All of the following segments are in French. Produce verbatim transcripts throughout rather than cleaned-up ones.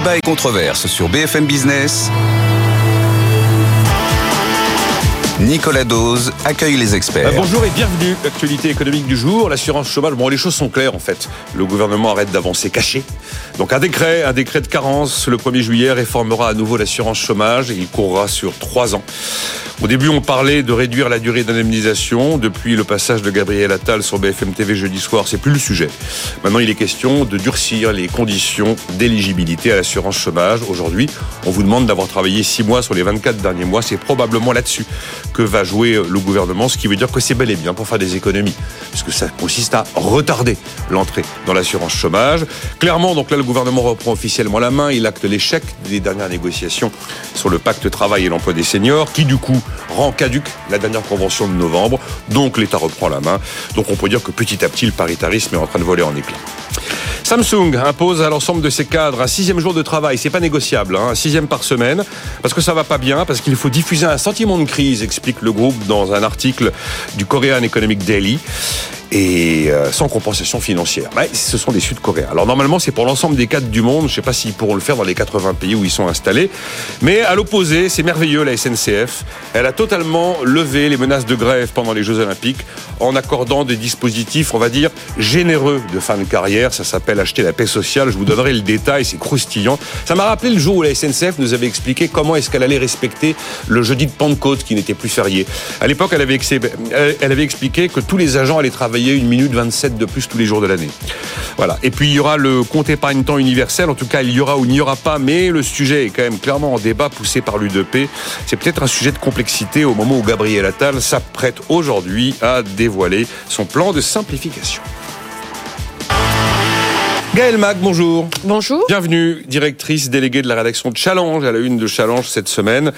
Débat et controverse sur B F M Business. Nicolas Dose accueille les experts. Euh, bonjour et bienvenue. Actualité économique du jour, l'assurance chômage. Bon, les choses sont claires en fait. Le gouvernement arrête d'avancer caché. Donc un décret, un décret de carence le premier juillet réformera à nouveau l'assurance chômage et il courra sur trois ans. Au début, on parlait de réduire la durée d'indemnisation. Depuis le passage de Gabriel Attal sur B F M T V jeudi soir, c'est plus le sujet. Maintenant, il est question de durcir les conditions d'éligibilité à l'assurance chômage. Aujourd'hui, on vous demande d'avoir travaillé six mois sur les vingt-quatre derniers mois. C'est probablement là-dessus que va jouer le gouvernement, ce qui veut dire que c'est bel et bien pour faire des économies, puisque ça consiste à retarder l'entrée dans l'assurance chômage. Clairement, donc là, le gouvernement reprend officiellement la main. Il acte l'échec des dernières négociations sur le pacte travail et l'emploi des seniors, qui du coup rend caduque la dernière convention de novembre. Donc l'État reprend la main. Donc on peut dire que petit à petit, le paritarisme est en train de voler en éclats. Samsung impose à l'ensemble de ses cadres un sixième jour de travail. C'est pas négociable, hein, un sixième par semaine, parce que ça va pas bien, parce qu'il faut diffuser un sentiment de crise, explique le groupe dans un article du Korean Economic Daily. Et euh, sans compensation financière. Ouais, ce sont des Sud-Coréens. Alors normalement, c'est pour l'ensemble des cadres du monde. Je ne sais pas s'ils pourront le faire dans les quatre-vingts pays où ils sont installés. Mais à l'opposé, c'est merveilleux, la S N C F. Elle a totalement levé les menaces de grève pendant les Jeux Olympiques en accordant des dispositifs, on va dire, généreux de fin de carrière. Ça s'appelle acheter la paix sociale. Je vous donnerai le détail, c'est croustillant. Ça m'a rappelé le jour où la S N C F nous avait expliqué comment est-ce qu'elle allait respecter le jeudi de Pentecôte qui n'était plus férié. À l'époque, elle avait, elle avait expliqué que tous les agents allaient travailler une minute vingt-sept de plus tous les jours de l'année. Voilà. Et puis il y aura le compte épargne-temps universel. En tout cas, il y aura ou il n'y aura pas, mais le sujet est quand même clairement en débat poussé par l'U D P. C'est peut-être un sujet de complexité au moment où Gabriel Attal s'apprête aujourd'hui à dévoiler son plan de simplification. Gaëlle Mac, bonjour. Bonjour. Bienvenue, directrice déléguée de la rédaction de Challenge, à la une de Challenge cette semaine.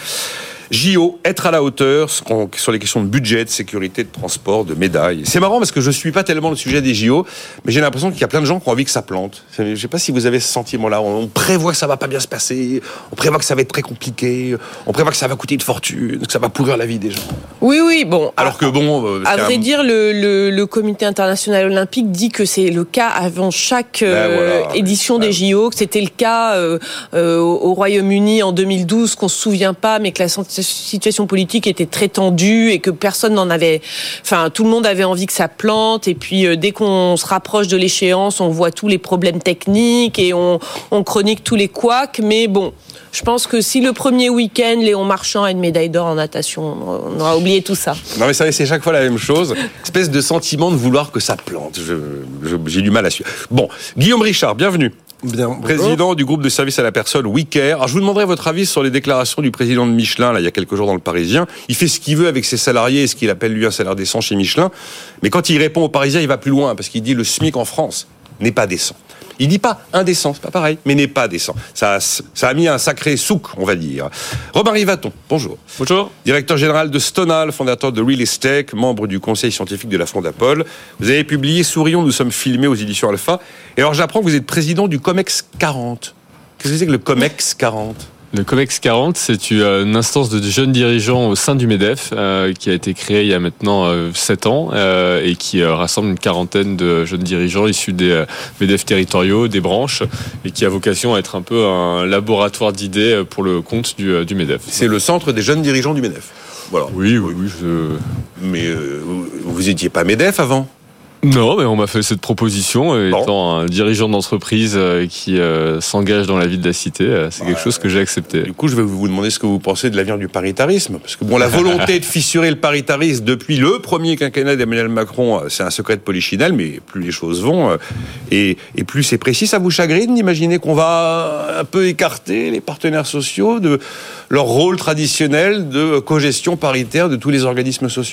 J O, être à la hauteur sur les questions de budget, de sécurité, de transport, de médailles. C'est marrant parce que je ne suis pas tellement le sujet des J O, mais j'ai l'impression qu'il y a plein de gens qui ont envie que ça plante. Je ne sais pas si vous avez ce sentiment-là. On prévoit que ça ne va pas bien se passer, on prévoit que ça va être très compliqué, on prévoit que ça va coûter une fortune, que ça va pourrir la vie des gens. Oui, oui, bon. Alors que bon... Euh, à vrai un... dire, le, le, le Comité international olympique dit que c'est le cas avant chaque euh, ben voilà, édition ouais. des J O, que c'était le cas euh, euh, au Royaume-Uni en deux mille douze, qu'on ne se souvient pas, mais que la situation politique était très tendue et que personne n'en avait, enfin tout le monde avait envie que ça plante, et puis euh, dès qu'on se rapproche de l'échéance, on voit tous les problèmes techniques et on, on chronique tous les couacs. Mais bon, je pense que si le premier week-end Léon Marchand a une médaille d'or en natation, on aura oublié tout ça. Non mais ça, c'est chaque fois la même chose, espèce de sentiment de vouloir que ça plante. Je, je, j'ai du mal à suivre. Bon, Guillaume Richard, bienvenue. Bien, président du groupe de service à la personne WeCare. Alors je vous demanderai votre avis sur les déclarations du président de Michelin là il y a quelques jours dans le Parisien. Il fait ce qu'il veut avec ses salariés et ce qu'il appelle lui un salaire décent chez Michelin, mais quand il répond aux Parisiens, il va plus loin parce qu'il dit le SMIC en France n'est pas décent. Il dit pas indécent, c'est pas pareil, mais n'est pas décent. Ça, ça a mis un sacré souk, on va dire. Robin Rivaton, bonjour. Bonjour. Directeur général de Stonal, fondateur de Real Estate, membre du conseil scientifique de la Fondapol. Vous avez publié Sourions, nous sommes filmés aux éditions Alpha. Et alors j'apprends que vous êtes président du COMEX quarante. Qu'est-ce que c'est que le COMEX quarante ? Le COMEX quarante, c'est une instance de jeunes dirigeants au sein du MEDEF euh, qui a été créée il y a maintenant euh, sept ans euh, et qui euh, rassemble une quarantaine de jeunes dirigeants issus des euh, MEDEF territoriaux, des branches, et qui a vocation à être un peu un laboratoire d'idées pour le compte du, euh, du MEDEF. C'est le centre des jeunes dirigeants du MEDEF. Voilà. Oui, oui, oui. Je... Mais euh, vous n'étiez pas MEDEF avant ? Non, mais on m'a fait cette proposition, bon. Étant un dirigeant d'entreprise qui euh, s'engage dans la vie de la cité, c'est quelque ouais, chose que j'ai accepté. Du coup, je vais vous demander ce que vous pensez de l'avenir du paritarisme, parce que bon, la volonté de fissurer le paritarisme depuis le premier quinquennat d'Emmanuel Macron, c'est un secret de polichinelle, mais plus les choses vont et, et plus c'est précis. Ça vous chagrine d'imaginer qu'on va un peu écarter les partenaires sociaux de leur rôle traditionnel de cogestion paritaire de tous les organismes sociaux ?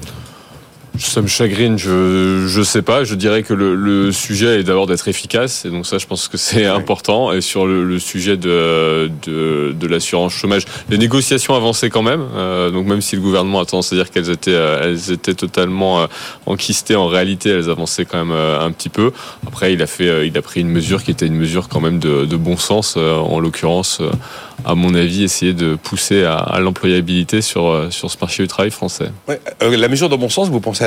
Ça me chagrine, je je sais pas. Je dirais que le, le sujet est d'abord d'être efficace, et donc ça, je pense que c'est important. Et sur le, le sujet de, de de l'assurance chômage, les négociations avançaient quand même. Euh, donc même si le gouvernement a tendance à dire qu'elles étaient elles étaient totalement enquistées, en réalité, elles avançaient quand même un petit peu. Après, il a fait il a pris une mesure qui était une mesure quand même de, de bon sens, en l'occurrence. À mon avis, essayer de pousser à, à l'employabilité sur sur ce marché du travail français. Ouais, euh, la mesure de bon sens, vous pensez à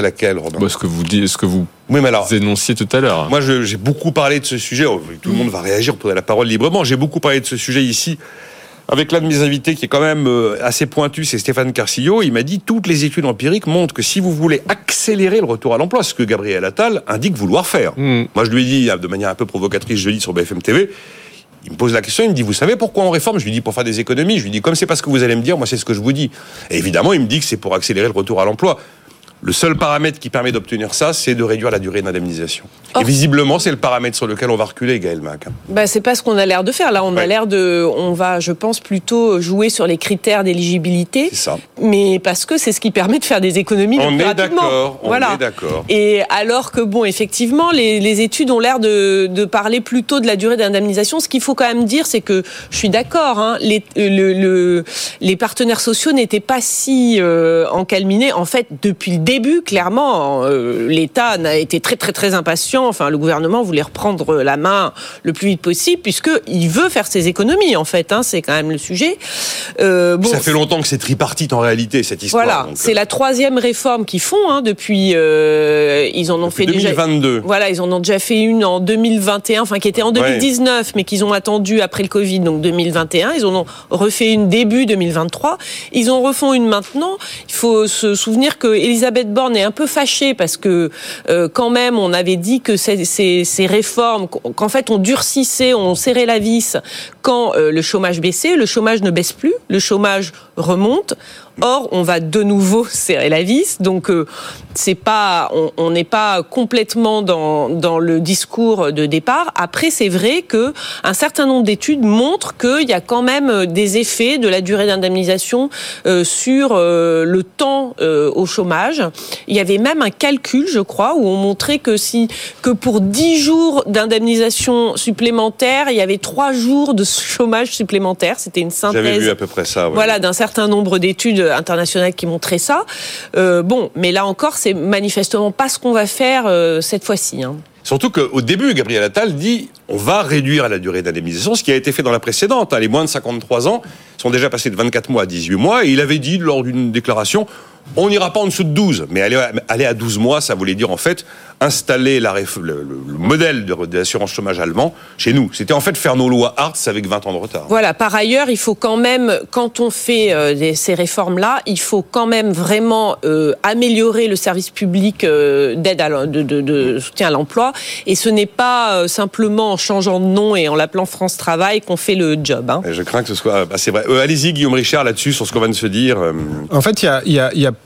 laquelle, Romain ? Bah, ce que vous dites, ce que vous oui, mais alors, énonciez tout à l'heure. Moi, je, j'ai beaucoup parlé de ce sujet. Tout le monde va réagir, pour la parole librement. J'ai beaucoup parlé de ce sujet ici avec l'un de mes invités qui est quand même assez pointu, c'est Stéphane Carcillo. Il m'a dit toutes les études empiriques montrent que si vous voulez accélérer le retour à l'emploi, ce que Gabriel Attal indique vouloir faire. Mmh. Moi, je lui ai dit de manière un peu provocatrice jeudi sur B F M T V. Il me pose la question, il me dit, vous savez pourquoi on réforme ? Je lui dis, pour faire des économies. Je lui dis, comme c'est pas ce que vous allez me dire, moi c'est ce que je vous dis. Et évidemment, il me dit que c'est pour accélérer le retour à l'emploi. Le seul paramètre qui permet d'obtenir ça, c'est de réduire la durée d'indemnisation. Oh. Et visiblement, c'est le paramètre sur lequel on va reculer, Gaël Mac. Bah, c'est pas ce qu'on a l'air de faire. Là, on ouais. a l'air de, on va, je pense, plutôt jouer sur les critères d'éligibilité. C'est ça. Mais parce que c'est ce qui permet de faire des économies on le plus est rapidement. D'accord, on voilà. est d'accord. Et alors que, bon, effectivement, les, les études ont l'air de, de parler plutôt de la durée d'indemnisation. Ce qu'il faut quand même dire, c'est que je suis d'accord, hein, les, le, le, les partenaires sociaux n'étaient pas si euh, encalminés. En fait, depuis le début, clairement, Euh, l'État a été très très très impatient. Enfin, le gouvernement voulait reprendre la main le plus vite possible puisqu'il veut faire ses économies. En fait, hein, c'est quand même le sujet. Euh, bon, ça fait longtemps que c'est tripartite en réalité cette histoire. Voilà, donc, c'est euh... la troisième réforme qu'ils font hein, depuis. Euh, ils en ont depuis fait deux mille vingt-deux. Déjà. Voilà, ils en ont déjà fait une en deux mille vingt et un, enfin qui était en deux mille dix-neuf, ouais. mais qu'ils ont attendu après le Covid, donc deux mille vingt et un. Ils en ont refait une début deux mille vingt-trois. Ils en refont une maintenant. Il faut se souvenir que Elisabeth Borne est un peu fâché parce que euh, quand même on avait dit que ces, ces, ces réformes, qu'en fait on durcissait, on serrait la vis quand euh, le chômage baissait. Le chômage ne baisse plus, le chômage remonte. Or, on va de nouveau serrer la vis, donc euh, c'est pas, on n'est pas complètement dans dans le discours de départ. Après, c'est vrai que un certain nombre d'études montrent qu'il y a quand même des effets de la durée d'indemnisation euh, sur euh, le temps euh, au chômage. Il y avait même un calcul, je crois, où on montrait que si que pour dix jours d'indemnisation supplémentaire, il y avait trois jours de chômage supplémentaire. C'était une synthèse. J'avais vu à peu près ça. Ouais. Voilà, d'un certain nombre d'études internationales qui montraient ça. Euh, bon, mais là encore, c'est manifestement pas ce qu'on va faire euh, cette fois-ci. Hein. Surtout qu'au début, Gabriel Attal dit on va réduire la durée d'indemnisation, ce qui a été fait dans la précédente. Les moins de cinquante-trois ans sont déjà passés de vingt-quatre mois à dix-huit mois. Et il avait dit lors d'une déclaration on n'ira pas en dessous de douze. Mais aller, aller à douze mois, ça voulait dire en fait installer la, le, le, le modèle de, de l'assurance chômage allemand chez nous. C'était en fait faire nos lois Hartz avec vingt ans de retard. Voilà, par ailleurs, il faut quand même, quand on fait euh, des, ces réformes-là, il faut quand même vraiment euh, améliorer le service public euh, d'aide à, de, de, de soutien à l'emploi. Et ce n'est pas euh, simplement en changeant de nom et en l'appelant France Travail qu'on fait le job. Hein. Je crains que ce soit assez vrai. Euh, allez-y, Guillaume Richard, là-dessus, sur ce qu'on vient de se dire. Euh... En fait, il y a, y a, y a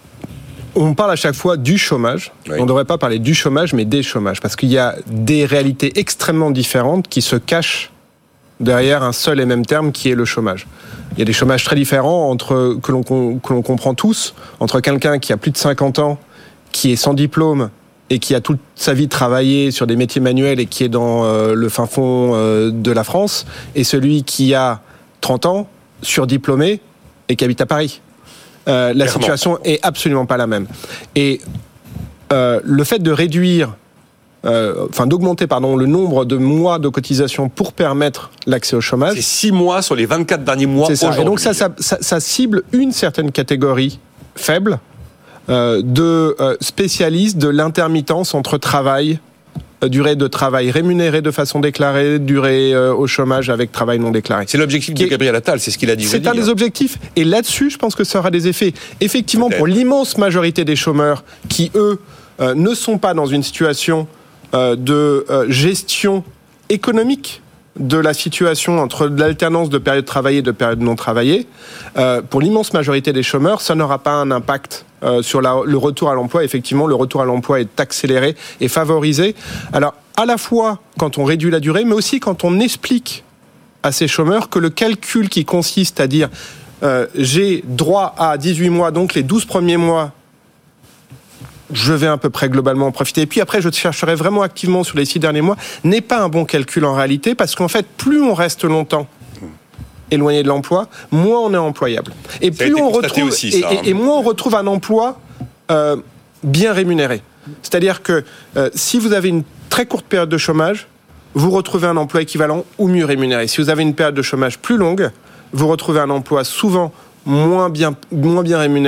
on parle à chaque fois du chômage. Oui. On ne devrait pas parler du chômage, mais des chômages. Parce qu'il y a des réalités extrêmement différentes qui se cachent derrière un seul et même terme qui est le chômage. Il y a des chômages très différents entre, que l'on, que l'on comprend tous, entre quelqu'un qui a plus de cinquante ans, qui est sans diplôme et qui a toute sa vie travaillé sur des métiers manuels et qui est dans euh, le fin fond euh, de la France, et celui qui a trente ans, surdiplômé et qui habite à Paris. Euh, la Clairement. situation est absolument pas la même. Et euh, le fait de réduire, euh, enfin d'augmenter pardon, le nombre de mois de cotisation pour permettre l'accès au chômage. C'est six mois sur les vingt-quatre derniers mois. C'est ça. Et donc ça, ça, ça, ça cible une certaine catégorie faible euh, de euh, spécialistes de l'intermittence entre travail, durée de travail rémunérée de façon déclarée, durée euh, au chômage avec travail non déclaré. C'est l'objectif de Gabriel Attal, c'est ce qu'il a dit. C'est un hein. des objectifs. Et là-dessus, je pense que ça aura des effets. Effectivement, Peut-être. pour l'immense majorité des chômeurs qui, eux, euh, ne sont pas dans une situation euh, de euh, gestion économique de la situation entre l'alternance de périodes travaillées et de périodes non travaillées, euh, pour l'immense majorité des chômeurs, ça n'aura pas un impact euh, sur la, le retour à l'emploi. Effectivement, le retour à l'emploi est accéléré et favorisé. Alors, à la fois quand on réduit la durée, mais aussi quand on explique à ces chômeurs que le calcul qui consiste à dire euh, j'ai droit à dix-huit mois, donc les douze premiers mois, je vais à peu près globalement en profiter. Et puis après, je chercherai vraiment activement sur les six derniers mois, n'est pas un bon calcul en réalité, parce qu'en fait, plus on reste longtemps éloigné de l'emploi, moins on est employable. Et plus on retrouve, aussi, ça, et, et, et moins on retrouve un emploi euh, bien rémunéré. C'est-à-dire que euh, si vous avez une très courte période de chômage, vous retrouvez un emploi équivalent ou mieux rémunéré. Si vous avez une période de chômage plus longue, vous retrouvez un emploi souvent moins bien, moins bien rémunéré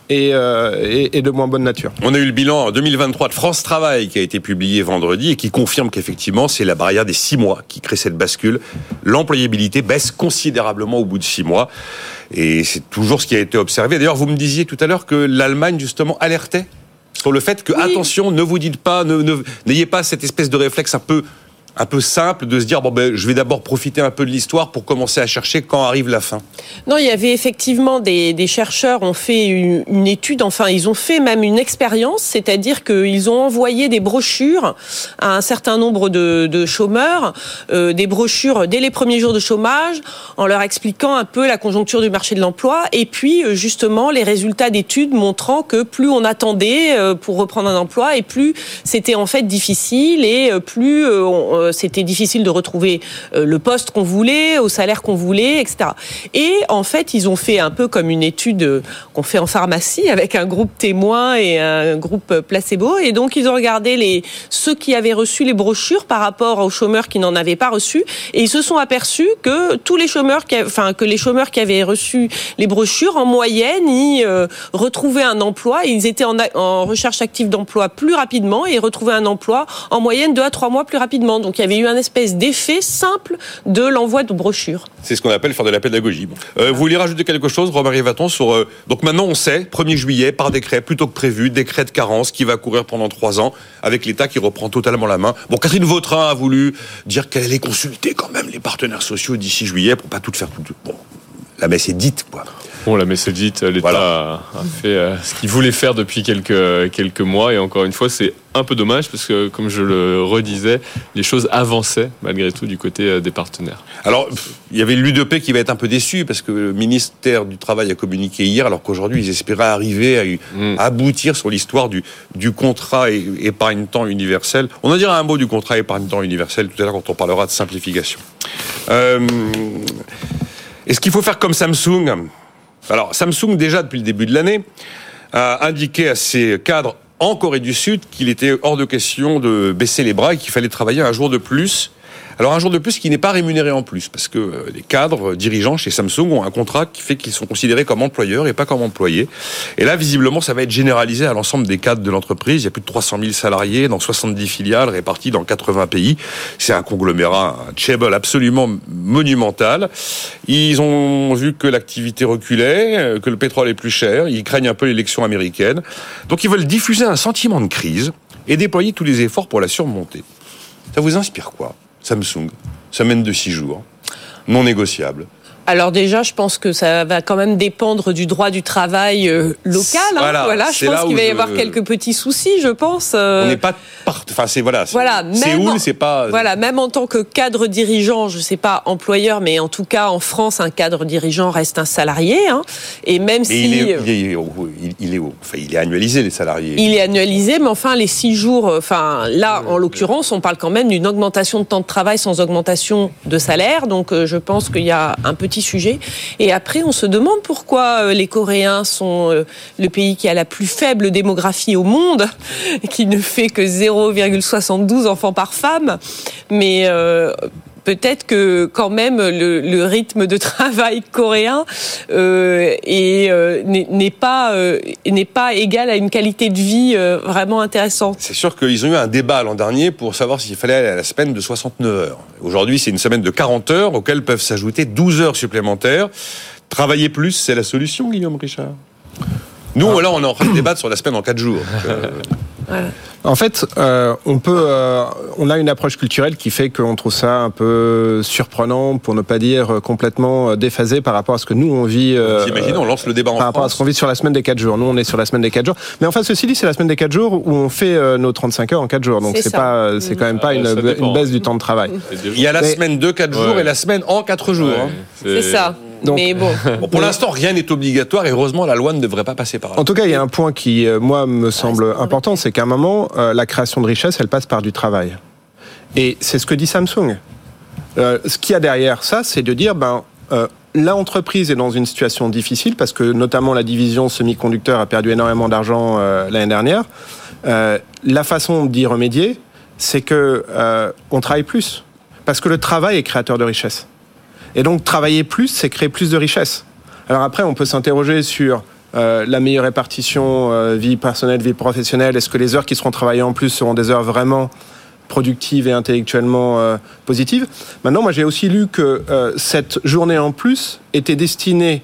et, euh, et, et de moins bonne nature. On a eu le bilan en deux mille vingt-trois de France Travail qui a été publié vendredi et qui confirme qu'effectivement c'est la barrière des six mois qui crée cette bascule. L'employabilité baisse considérablement au bout de six mois et c'est toujours ce qui a été observé. D'ailleurs, vous me disiez tout à l'heure que l'Allemagne justement alertait sur le fait que, oui. attention, ne vous dites pas, ne, ne, n'ayez pas cette espèce de réflexe un peu... un peu simple de se dire bon ben je vais d'abord profiter un peu de l'histoire pour commencer à chercher quand arrive la fin. Non, il y avait effectivement des, des chercheurs ont fait une, une étude, enfin ils ont fait même une expérience, c'est-à-dire qu'ils ont envoyé des brochures à un certain nombre de, de chômeurs, euh, des brochures dès les premiers jours de chômage, en leur expliquant un peu la conjoncture du marché de l'emploi et puis justement les résultats d'études montrant que plus on attendait pour reprendre un emploi et plus c'était en fait difficile et plus on c'était difficile de retrouver le poste qu'on voulait, au salaire qu'on voulait, et cetera. Et en fait, ils ont fait un peu comme une étude qu'on fait en pharmacie avec un groupe témoin et un groupe placebo. Et donc, ils ont regardé les, ceux qui avaient reçu les brochures par rapport aux chômeurs qui n'en avaient pas reçu. Et ils se sont aperçus que tous les chômeurs, qui, enfin, que les chômeurs qui avaient reçu les brochures, en moyenne, ils euh, retrouvaient un emploi. Ils étaient en, en recherche active d'emploi plus rapidement et ils retrouvaient un emploi en moyenne deux à trois mois plus rapidement. Donc, il y avait eu un espèce d'effet simple de l'envoi de brochures. C'est ce qu'on appelle faire de la pédagogie. Bon. Euh, vous voulez rajouter quelque chose, Romaric Vaton, sur... Euh, donc maintenant, on sait, premier juillet, par décret, plutôt que prévu, décret de carence qui va courir pendant trois ans, avec l'État qui reprend totalement la main. Bon, Catherine Vautrin a voulu dire qu'elle allait consulter quand même les partenaires sociaux d'ici juillet pour pas tout faire tout... Bon, la messe est dite, quoi. Bon, la messe est dite, l'État voilà. a fait euh, ce qu'il voulait faire depuis quelques, quelques mois. Et encore une fois, c'est un peu dommage parce que, comme je le redisais, les choses avançaient malgré tout du côté des partenaires. Alors, il y avait l'U D P qui va être un peu déçu parce que le ministère du Travail a communiqué hier, alors qu'aujourd'hui, ils espéraient arriver à, mmh. à aboutir sur l'histoire du, du contrat épargne-temps universel. On en dira un mot du contrat épargne-temps universel tout à l'heure quand on parlera de simplification. Euh, est-ce qu'il faut faire comme Samsung ? Alors, Samsung, déjà, depuis le début de l'année, a indiqué à ses cadres en Corée du Sud qu'il était hors de question de baisser les bras et qu'il fallait travailler un jour de plus. Alors, un jour de plus qui n'est pas rémunéré en plus, parce que les cadres dirigeants chez Samsung ont un contrat qui fait qu'ils sont considérés comme employeurs et pas comme employés. Et là, visiblement, ça va être généralisé à l'ensemble des cadres de l'entreprise. Il y a plus de trois cent mille salariés dans soixante-dix filiales réparties dans quatre-vingts pays. C'est un conglomérat, un chaebol absolument monumental. Ils ont vu que l'activité reculait, que le pétrole est plus cher. Ils craignent un peu l'élection américaine. Donc, ils veulent diffuser un sentiment de crise et déployer tous les efforts pour la surmonter. Ça vous inspire quoi ? Samsung, semaine de six jours, non négociable. Alors déjà, je pense que ça va quand même dépendre du droit du travail euh, local. Hein. Voilà, voilà, je pense qu'il va y je... avoir quelques petits soucis, je pense. Euh... On n'est pas part... enfin c'est voilà, c'est... voilà Séoul, en... c'est pas voilà, même en tant que cadre dirigeant, je sais pas employeur, mais en tout cas en France, un cadre dirigeant reste un salarié. Hein. Et même mais si il est, il est, il est, il est, enfin, il est annualisé les salariés. Il est annualisé, mais enfin les six jours, enfin là en l'occurrence, on parle quand même d'une augmentation de temps de travail sans augmentation de salaire. Donc euh, je pense qu'il y a un petit sujet. Et après, on se demande pourquoi les Coréens sont le pays qui a la plus faible démographie au monde, qui ne fait que zéro virgule soixante-douze enfants par femme. Mais euh, peut-être que quand même le, le rythme de travail coréen euh, est, euh, n'est, n'est pas euh, n'est pas égal à une qualité de vie euh, vraiment intéressante. C'est sûr qu'ils ont eu un débat l'an dernier pour savoir s'il fallait aller à la semaine de soixante-neuf heures. Aujourd'hui, c'est une semaine de quarante heures auxquelles peuvent s'ajouter douze heures supplémentaires. Travailler plus, c'est la solution, Guillaume Richard ? Nous, ah. là, on est en train de débattre sur la semaine en quatre jours. Donc, euh... voilà. En fait, euh, on peut, euh, on a une approche culturelle qui fait qu'on trouve ça un peu surprenant, pour ne pas dire complètement déphasé par rapport à ce que nous on vit. Euh, Imaginons, on lance le débat en par France. rapport à ce qu'on vit sur la semaine des quatre jours. Nous, on est sur la semaine des quatre jours. Mais enfin, ceci dit, c'est la semaine des quatre jours où on fait euh, nos trente-cinq heures en quatre jours. Donc c'est, c'est pas, c'est quand même pas une, une baisse du temps de travail. Il y a la Mais, semaine de quatre jours ouais. et la semaine en quatre jours. Ouais, hein. c'est... c'est ça. Donc, mais bon. bon, pour l'instant, rien n'est obligatoire et heureusement, la loi ne devrait pas passer par là. En tout cas, il y a un point qui, moi, me semble ah, important, c'est qu'à un moment, euh, la création de richesse, elle passe par du travail. Et c'est ce que dit Samsung. Euh, ce qu'il y a derrière ça, c'est de dire, ben, euh, l'entreprise est dans une situation difficile parce que notamment la division semi-conducteur a perdu énormément d'argent euh, l'année dernière. Euh, la façon d'y remédier, c'est que euh, on travaille plus parce que le travail est créateur de richesse. Et donc travailler plus, c'est créer plus de richesse. Alors après, on peut s'interroger sur euh, la meilleure répartition euh, vie personnelle, vie professionnelle? Est-ce que les heures qui seront travaillées en plus seront des heures vraiment productives et intellectuellement euh, positives? Maintenant, moi, j'ai aussi lu que euh, cette journée en plus était destinée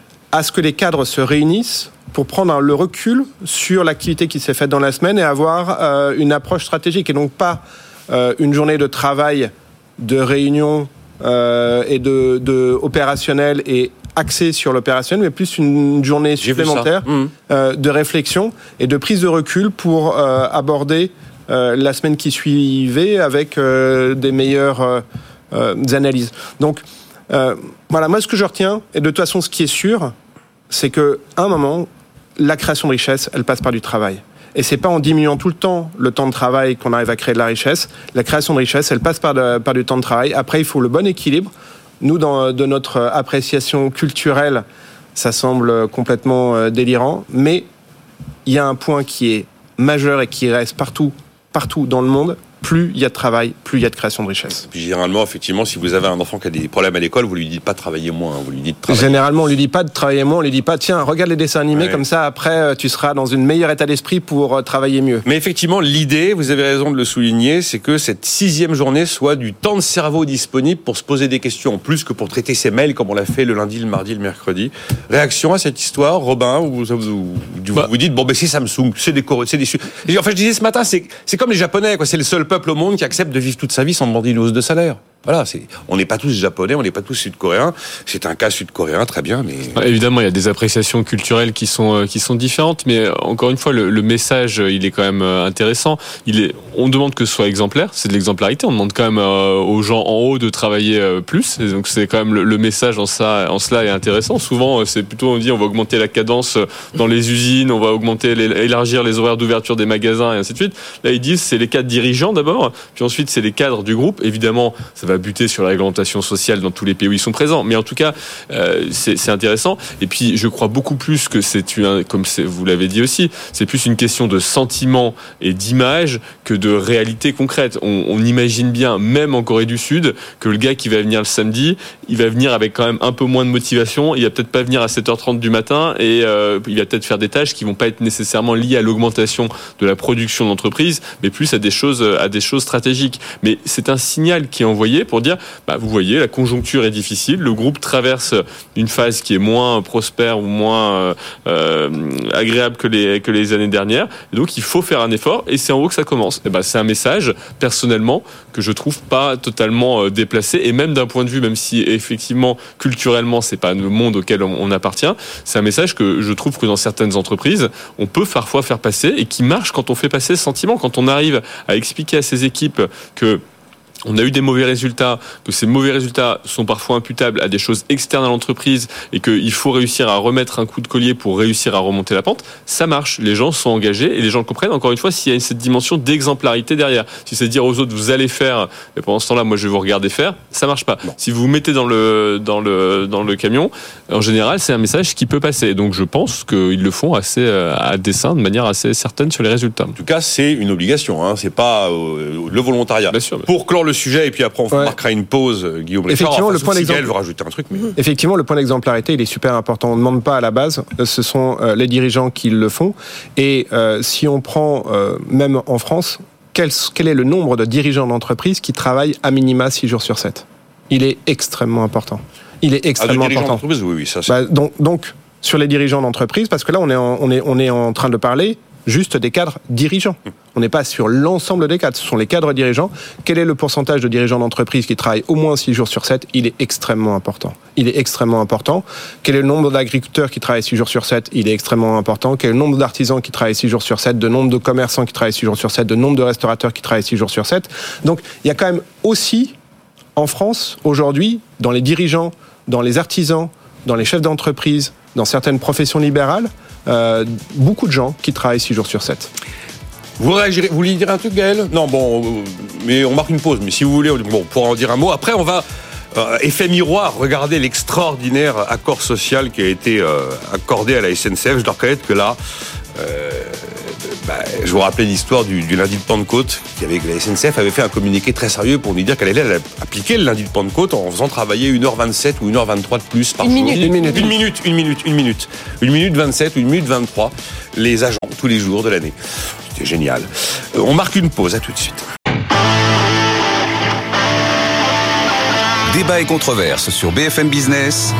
à ce que les cadres se réunissent pour prendre le recul sur l'activité qui s'est faite dans la semaine et avoir euh, une approche stratégique, et donc pas euh, une journée de travail, de réunion euh, et de, de opérationnel et axée sur l'opérationnel, mais plus une journée supplémentaire mmh. euh, de réflexion et de prise de recul pour euh, aborder euh, la semaine qui suivait avec euh, des meilleures euh, euh, analyses. Donc euh, voilà, moi ce que je retiens, et de toute façon ce qui est sûr, c'est qu'à un moment, la création de richesse, elle passe par du travail. Et c'est pas en diminuant tout le temps le temps de travail qu'on arrive à créer de la richesse. La création de richesse, elle passe par, de, par du temps de travail. Après, il faut le bon équilibre. Nous, dans de notre appréciation culturelle, ça semble complètement délirant, mais il y a un point qui est majeur et qui reste partout, partout dans le monde. Plus il y a de travail, plus il y a de création de richesse. Puis généralement, effectivement, si vous avez un enfant qui a des problèmes à l'école, vous lui dites pas de travailler moins, vous lui dites de travailler. Généralement, on lui dit pas de travailler moins, on lui dit pas tiens, regarde les dessins animés, ouais. Comme ça après tu seras dans une meilleure état d'esprit pour travailler mieux. Mais effectivement, l'idée, vous avez raison de le souligner, c'est que cette sixième journée soit du temps de cerveau disponible pour se poser des questions, en plus que pour traiter ses mails comme on l'a fait le lundi, le mardi, le mercredi. Réaction à cette histoire, Robin, où vous vous, vous, bah. vous dites bon ben c'est Samsung, c'est des c'est des. Et en fait, je disais ce matin, c'est c'est comme les Japonais, quoi, c'est le seul peuple au monde qui accepte de vivre toute sa vie sans demander une hausse de salaire. Voilà, c'est, on n'est pas tous japonais, on n'est pas tous sud-coréens. C'est un cas sud-coréen, très bien, mais... Ah, évidemment, il y a des appréciations culturelles qui sont, euh, qui sont différentes, mais euh, encore une fois, le, le message, il est quand même euh, intéressant. Il est, on demande que ce soit exemplaire, c'est de l'exemplarité. On demande quand même euh, aux gens en haut de travailler euh, plus. Et donc, c'est quand même le, le message en, ça, en cela est intéressant. Souvent, c'est plutôt, on dit, on va augmenter la cadence dans les usines, on va augmenter, les, élargir les horaires d'ouverture des magasins, et ainsi de suite. Là, ils disent, c'est les cadres dirigeants d'abord, puis ensuite, c'est les cadres du groupe. Évidemment, ça va buter sur la réglementation sociale dans tous les pays où ils sont présents. Mais en tout cas, euh, c'est, c'est intéressant. Et puis, je crois beaucoup plus que c'est une, comme c'est, vous l'avez dit aussi, c'est plus une question de sentiment et d'image que de réalité concrète. On, on imagine bien, même en Corée du Sud, que le gars qui va venir le samedi, il va venir avec quand même un peu moins de motivation. Il va peut-être pas venir à sept heures trente du matin et euh, il va peut-être faire des tâches qui vont pas être nécessairement liées à l'augmentation de la production de l'entreprise, mais plus à des choses, à des choses stratégiques. Mais c'est un signal qui est envoyé pour dire bah, vous voyez, la conjoncture est difficile, le groupe traverse une phase qui est moins prospère ou moins euh, agréable que les, que les années dernières, et donc il faut faire un effort, et c'est en haut que ça commence. Et bah, c'est un message, personnellement, que je trouve pas totalement déplacé, et même d'un point de vue, même si effectivement, culturellement, c'est pas le monde auquel on, on appartient, c'est un message que je trouve que dans certaines entreprises, on peut parfois faire passer, et qui marche quand on fait passer ce sentiment, quand on arrive à expliquer à ses équipes que on a eu des mauvais résultats, que ces mauvais résultats sont parfois imputables à des choses externes à l'entreprise et qu'il faut réussir à remettre un coup de collier pour réussir à remonter la pente, ça marche. Les gens sont engagés et les gens le comprennent. Encore une fois, s'il y a cette dimension d'exemplarité derrière, si c'est dire aux autres, vous allez faire, et pendant ce temps-là, moi je vais vous regarder faire, ça marche pas. Bon. Si vous vous mettez dans le, dans le, dans le camion, en général, c'est un message qui peut passer. Donc je pense qu'ils le font assez à dessein, de manière assez certaine sur les résultats. En tout cas, c'est une obligation, hein. C'est pas euh, le volontariat. Bien sûr, bien. Pour clore le sujet, et puis après on ouais. marquera une pause, Guillaume Richard. Effectivement, enfin, le point d'exemple... veut rajouter un truc. Mais... Effectivement, le point d'exemplarité, il est super important. On ne demande pas à la base, ce sont euh, les dirigeants qui le font. Et euh, si on prend, euh, même en France, quel, quel est le nombre de dirigeants d'entreprise qui travaillent à minima six jours sur sept? Il est extrêmement important. Il est extrêmement ah, important. Oui, oui, ça, c'est... Bah, donc, donc, sur les dirigeants d'entreprise, parce que là, on est en, on est, on est en train de parler juste des cadres dirigeants. On n'est pas sur l'ensemble des cadres, ce sont les cadres dirigeants. Quel est le pourcentage de dirigeants d'entreprise qui travaillent au moins six jours sur sept? Il est extrêmement important. Il est extrêmement important. Quel est le nombre d'agriculteurs qui travaillent six jours sur sept? Il est extrêmement important. Quel est le nombre d'artisans qui travaillent six jours sur sept? De nombre de commerçants qui travaillent six jours sur sept? De nombre de restaurateurs qui travaillent six jours sur sept? Donc, il y a quand même aussi, en France, aujourd'hui, dans les dirigeants, dans les artisans, dans les chefs d'entreprise, dans certaines professions libérales, euh, beaucoup de gens qui travaillent six jours sur sept. Vous réagirez, vous voulez dire un truc, Gaël? Non, bon, mais on marque une pause. Mais si vous voulez, bon, on pourra en dire un mot. Après, on va, euh, effet miroir, regarder l'extraordinaire accord social qui a été euh, accordé à la S N C F. Je dois reconnaître que là, euh, bah, je vous rappelais l'histoire du, du lundi de Pentecôte, qui avec la S N C F avait fait un communiqué très sérieux pour nous dire qu'elle allait appliquer le lundi de Pentecôte en faisant travailler une heure vingt-sept ou une heure vingt-trois de plus par une jour. Minute. Une minute, une minute, une minute, une minute, une minute vingt-sept ou une minute vingt-trois, les agents tous les jours de l'année. C'était génial. Euh, on marque une pause, à tout de suite. Débat et controverse sur B F M Business.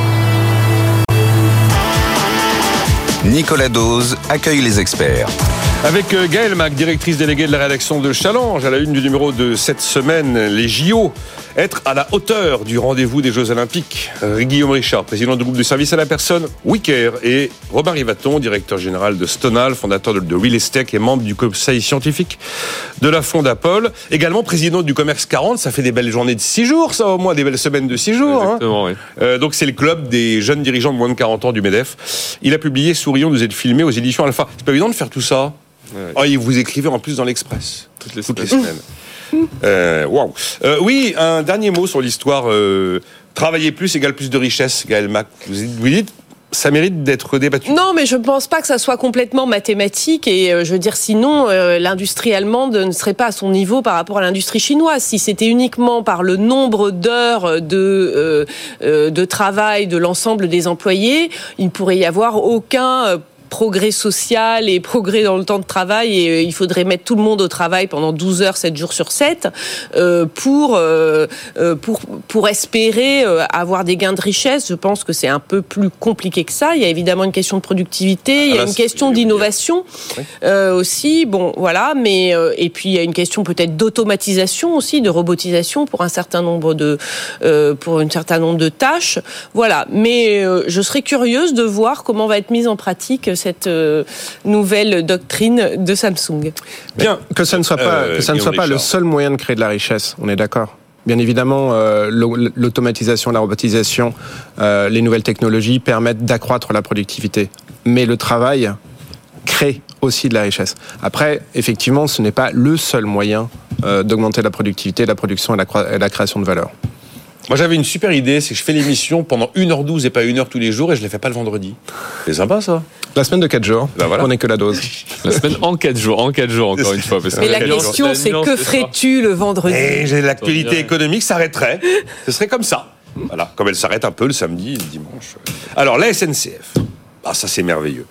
Nicolas Dose accueille les experts. Avec Gaëlle Mac, directrice déléguée de la rédaction de Challenge, à la une du numéro de cette semaine, les J O, être à la hauteur du rendez-vous des Jeux Olympiques. Guillaume Richard, président du groupe de service à la personne WeCare, et Robin Rivaton, directeur général de Stonal, fondateur de Real Estate et membre du conseil scientifique de la Fondapol, également président du Commerce quarante. Ça fait des belles journées de six jours, ça au moins, des belles semaines de six jours. Exactement, hein. oui. Euh, donc c'est le club des jeunes dirigeants de moins de quarante ans du MEDEF. Il a publié Sourions, nous êtes filmé aux éditions Alpha. C'est pas évident de faire tout ça. Ouais. Oh, et vous écrivez en plus dans l'Express toutes les toutes semaines. Les semaines. euh, wow. euh, oui, un dernier mot sur l'histoire. Euh, travailler plus égale plus de richesse. Gaëlle Mac, vous, vous dites, ça mérite d'être débattu. Non, mais je ne pense pas que ça soit complètement mathématique. Et euh, je veux dire, sinon, euh, l'industrie allemande ne serait pas à son niveau par rapport à l'industrie chinoise. Si c'était uniquement par le nombre d'heures de, euh, euh, de travail de l'ensemble des employés, il ne pourrait y avoir aucun euh, progrès social et progrès dans le temps de travail, et euh, il faudrait mettre tout le monde au travail pendant douze heures, sept jours sur sept, euh, pour, euh, pour, pour espérer euh, avoir des gains de richesse. Je pense que c'est un peu plus compliqué que ça. Il y a évidemment une question de productivité, ah, il y a là, une question d'innovation oui. euh, aussi, bon, voilà, mais, euh, et puis il y a une question peut-être d'automatisation aussi, de robotisation pour un certain nombre de, euh, pour un certain nombre de tâches, voilà. Mais euh, je serais curieuse de voir comment va être mise en pratique cette euh, nouvelle doctrine de Samsung. Bien, que ça ne soit pas, euh, que ça ne soit pas le seul moyen de créer de la richesse, on est d'accord. Bien évidemment, euh, l'automatisation, la robotisation, euh, les nouvelles technologies permettent d'accroître la productivité. Mais le travail crée aussi de la richesse. Après, effectivement, ce n'est pas le seul moyen euh, d'augmenter la productivité, la production et la, croi- et la création de valeur. Moi, j'avais une super idée, c'est que je fais l'émission pendant une heure douze et pas une heure tous les jours, et je ne les fais pas le vendredi. C'est sympa, ça. La semaine de quatre jours, ben voilà. On n'est que la dose. La semaine en quatre jours, en quatre jours, encore une fois. Parce Mais la question, jours. c'est que ferais-tu le vendredi ? Et j'ai l'actualité économique s'arrêterait. Ce serait comme ça. Voilà, comme elle s'arrête un peu le samedi et le dimanche. Alors, la S N C F. Ah, ça, c'est merveilleux.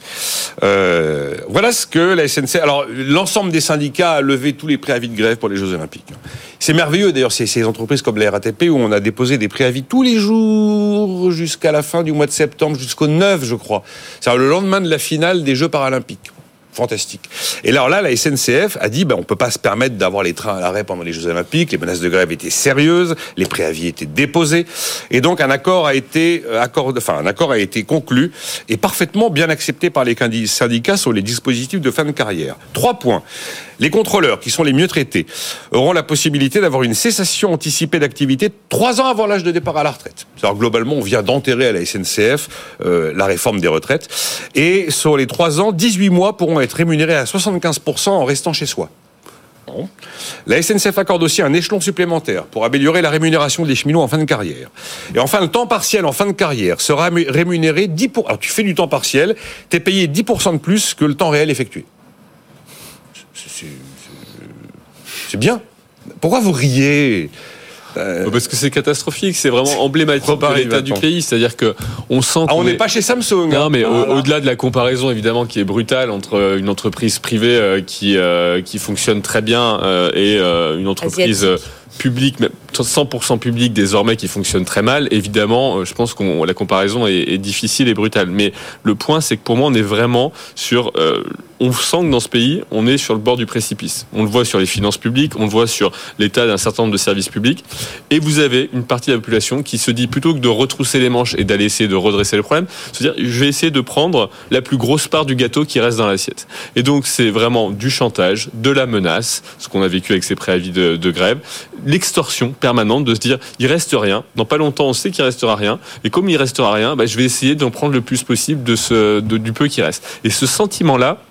Euh, voilà ce que la S N C F... Alors, l'ensemble des syndicats a levé tous les préavis de grève pour les Jeux Olympiques. C'est merveilleux, d'ailleurs, c'est ces entreprises comme la R A T P où on a déposé des préavis tous les jours jusqu'à la fin du mois de septembre, jusqu'au neuf, je crois. C'est-à-dire le lendemain de la finale des Jeux Paralympiques. Fantastique. Et alors là, la S N C F a dit, ben, on peut pas se permettre d'avoir les trains à l'arrêt pendant les Jeux Olympiques. Les menaces de grève étaient sérieuses, les préavis étaient déposés, et donc un accord a été, accord, enfin un accord a été conclu et parfaitement bien accepté par les syndicats sur les dispositifs de fin de carrière. Trois points. Les contrôleurs, qui sont les mieux traités, auront la possibilité d'avoir une cessation anticipée d'activité trois ans avant l'âge de départ à la retraite. Alors globalement, on vient d'enterrer à la S N C F euh, la réforme des retraites. Et sur les trois ans, dix-huit mois pourront être rémunérés à soixante-quinze pour cent en restant chez soi. Bon. La S N C F accorde aussi un échelon supplémentaire pour améliorer la rémunération des cheminots en fin de carrière. Et enfin, le temps partiel en fin de carrière sera rémunéré dix pour cent. Alors tu fais du temps partiel, t'es payé dix pour cent de plus que le temps réel effectué. C'est, c'est, c'est bien. Pourquoi vous riez ? Euh... Parce que c'est catastrophique, c'est vraiment emblématique de l'état du pays. C'est-à-dire que on sent ah, on n'est est... pas chez Samsung. Non, mais ah, au- voilà. au-delà de la comparaison évidemment qui est brutale entre une entreprise privée euh, qui euh, qui fonctionne très bien euh, et euh, une entreprise euh, publique, cent pour cent publique désormais qui fonctionne très mal. Évidemment, euh, je pense que la comparaison est, est difficile et brutale. Mais le point, c'est que pour moi, on est vraiment sur euh, on sent que dans ce pays, on est sur le bord du précipice. On le voit sur les finances publiques, on le voit sur l'état d'un certain nombre de services publics. Et vous avez une partie de la population qui se dit, plutôt que de retrousser les manches et d'aller essayer de redresser le problème, se dire, je vais essayer de prendre la plus grosse part du gâteau qui reste dans l'assiette. Et donc, c'est vraiment du chantage, de la menace, ce qu'on a vécu avec ces préavis de, de grève, l'extorsion permanente de se dire, il reste rien. Dans pas longtemps, on sait qu'il restera rien. Et comme il restera rien, bah, je vais essayer d'en prendre le plus possible de ce, de, du peu qui reste. Et ce sentiment-là,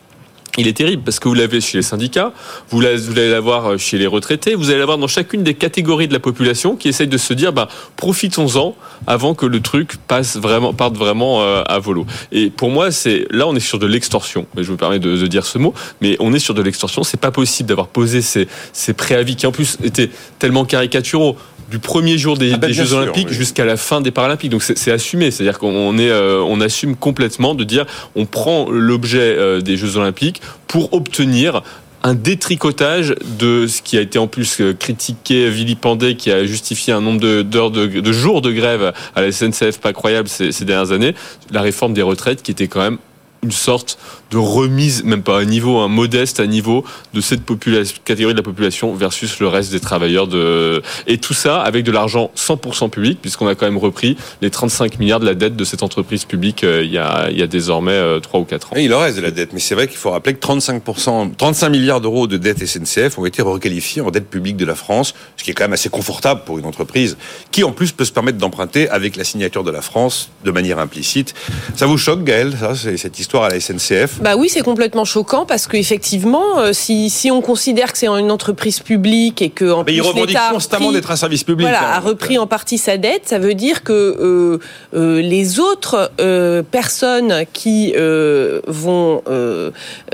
il est terrible parce que vous l'avez chez les syndicats, vous allez l'avoir chez les retraités, vous allez l'avoir dans chacune des catégories de la population qui essayent de se dire bah, profitons-en avant que le truc passe vraiment, parte vraiment euh, à volo. Et pour moi, c'est là on est sur de l'extorsion. Je me permets de, de dire ce mot, mais on est sur de l'extorsion. C'est pas possible d'avoir posé ces, ces préavis qui en plus étaient tellement caricaturaux. Du premier jour des, ah ben des Jeux sûr, Olympiques oui. jusqu'à la fin des Paralympiques. Donc c'est, c'est assumé, c'est-à-dire qu'on est, euh, on assume complètement de dire on prend l'objet euh, des Jeux Olympiques pour obtenir un détricotage de ce qui a été en plus critiqué, vilipendé, qui a justifié un nombre de, d'heures de, de jours de grève à la S N C F pas croyable ces, ces dernières années. La réforme des retraites qui était quand même une sorte de remise, même pas à niveau, un modeste à niveau de cette population, catégorie de la population versus le reste des travailleurs de, et tout ça avec de l'argent cent pour cent public, puisqu'on a quand même repris les trente-cinq milliards de la dette de cette entreprise publique euh, il y a, il y a désormais euh, trois ou quatre ans. Et il en reste de la dette, mais c'est vrai qu'il faut rappeler que trente-cinq pour cent, trente-cinq milliards d'euros de dette S N C F ont été requalifiés en dette publique de la France, ce qui est quand même assez confortable pour une entreprise qui en plus peut se permettre d'emprunter avec la signature de la France de manière implicite. Ça vous choque, Gaëlle, ça, c'est cette histoire à la S N C F? Bah oui, c'est complètement choquant parce qu'effectivement, euh, si, si on considère que c'est une entreprise publique et que en plus il revendique l'État constamment repris, d'être un service public, voilà, hein, a repris en partie sa dette, ça veut dire que euh, euh, les autres euh, personnes qui euh, vont euh,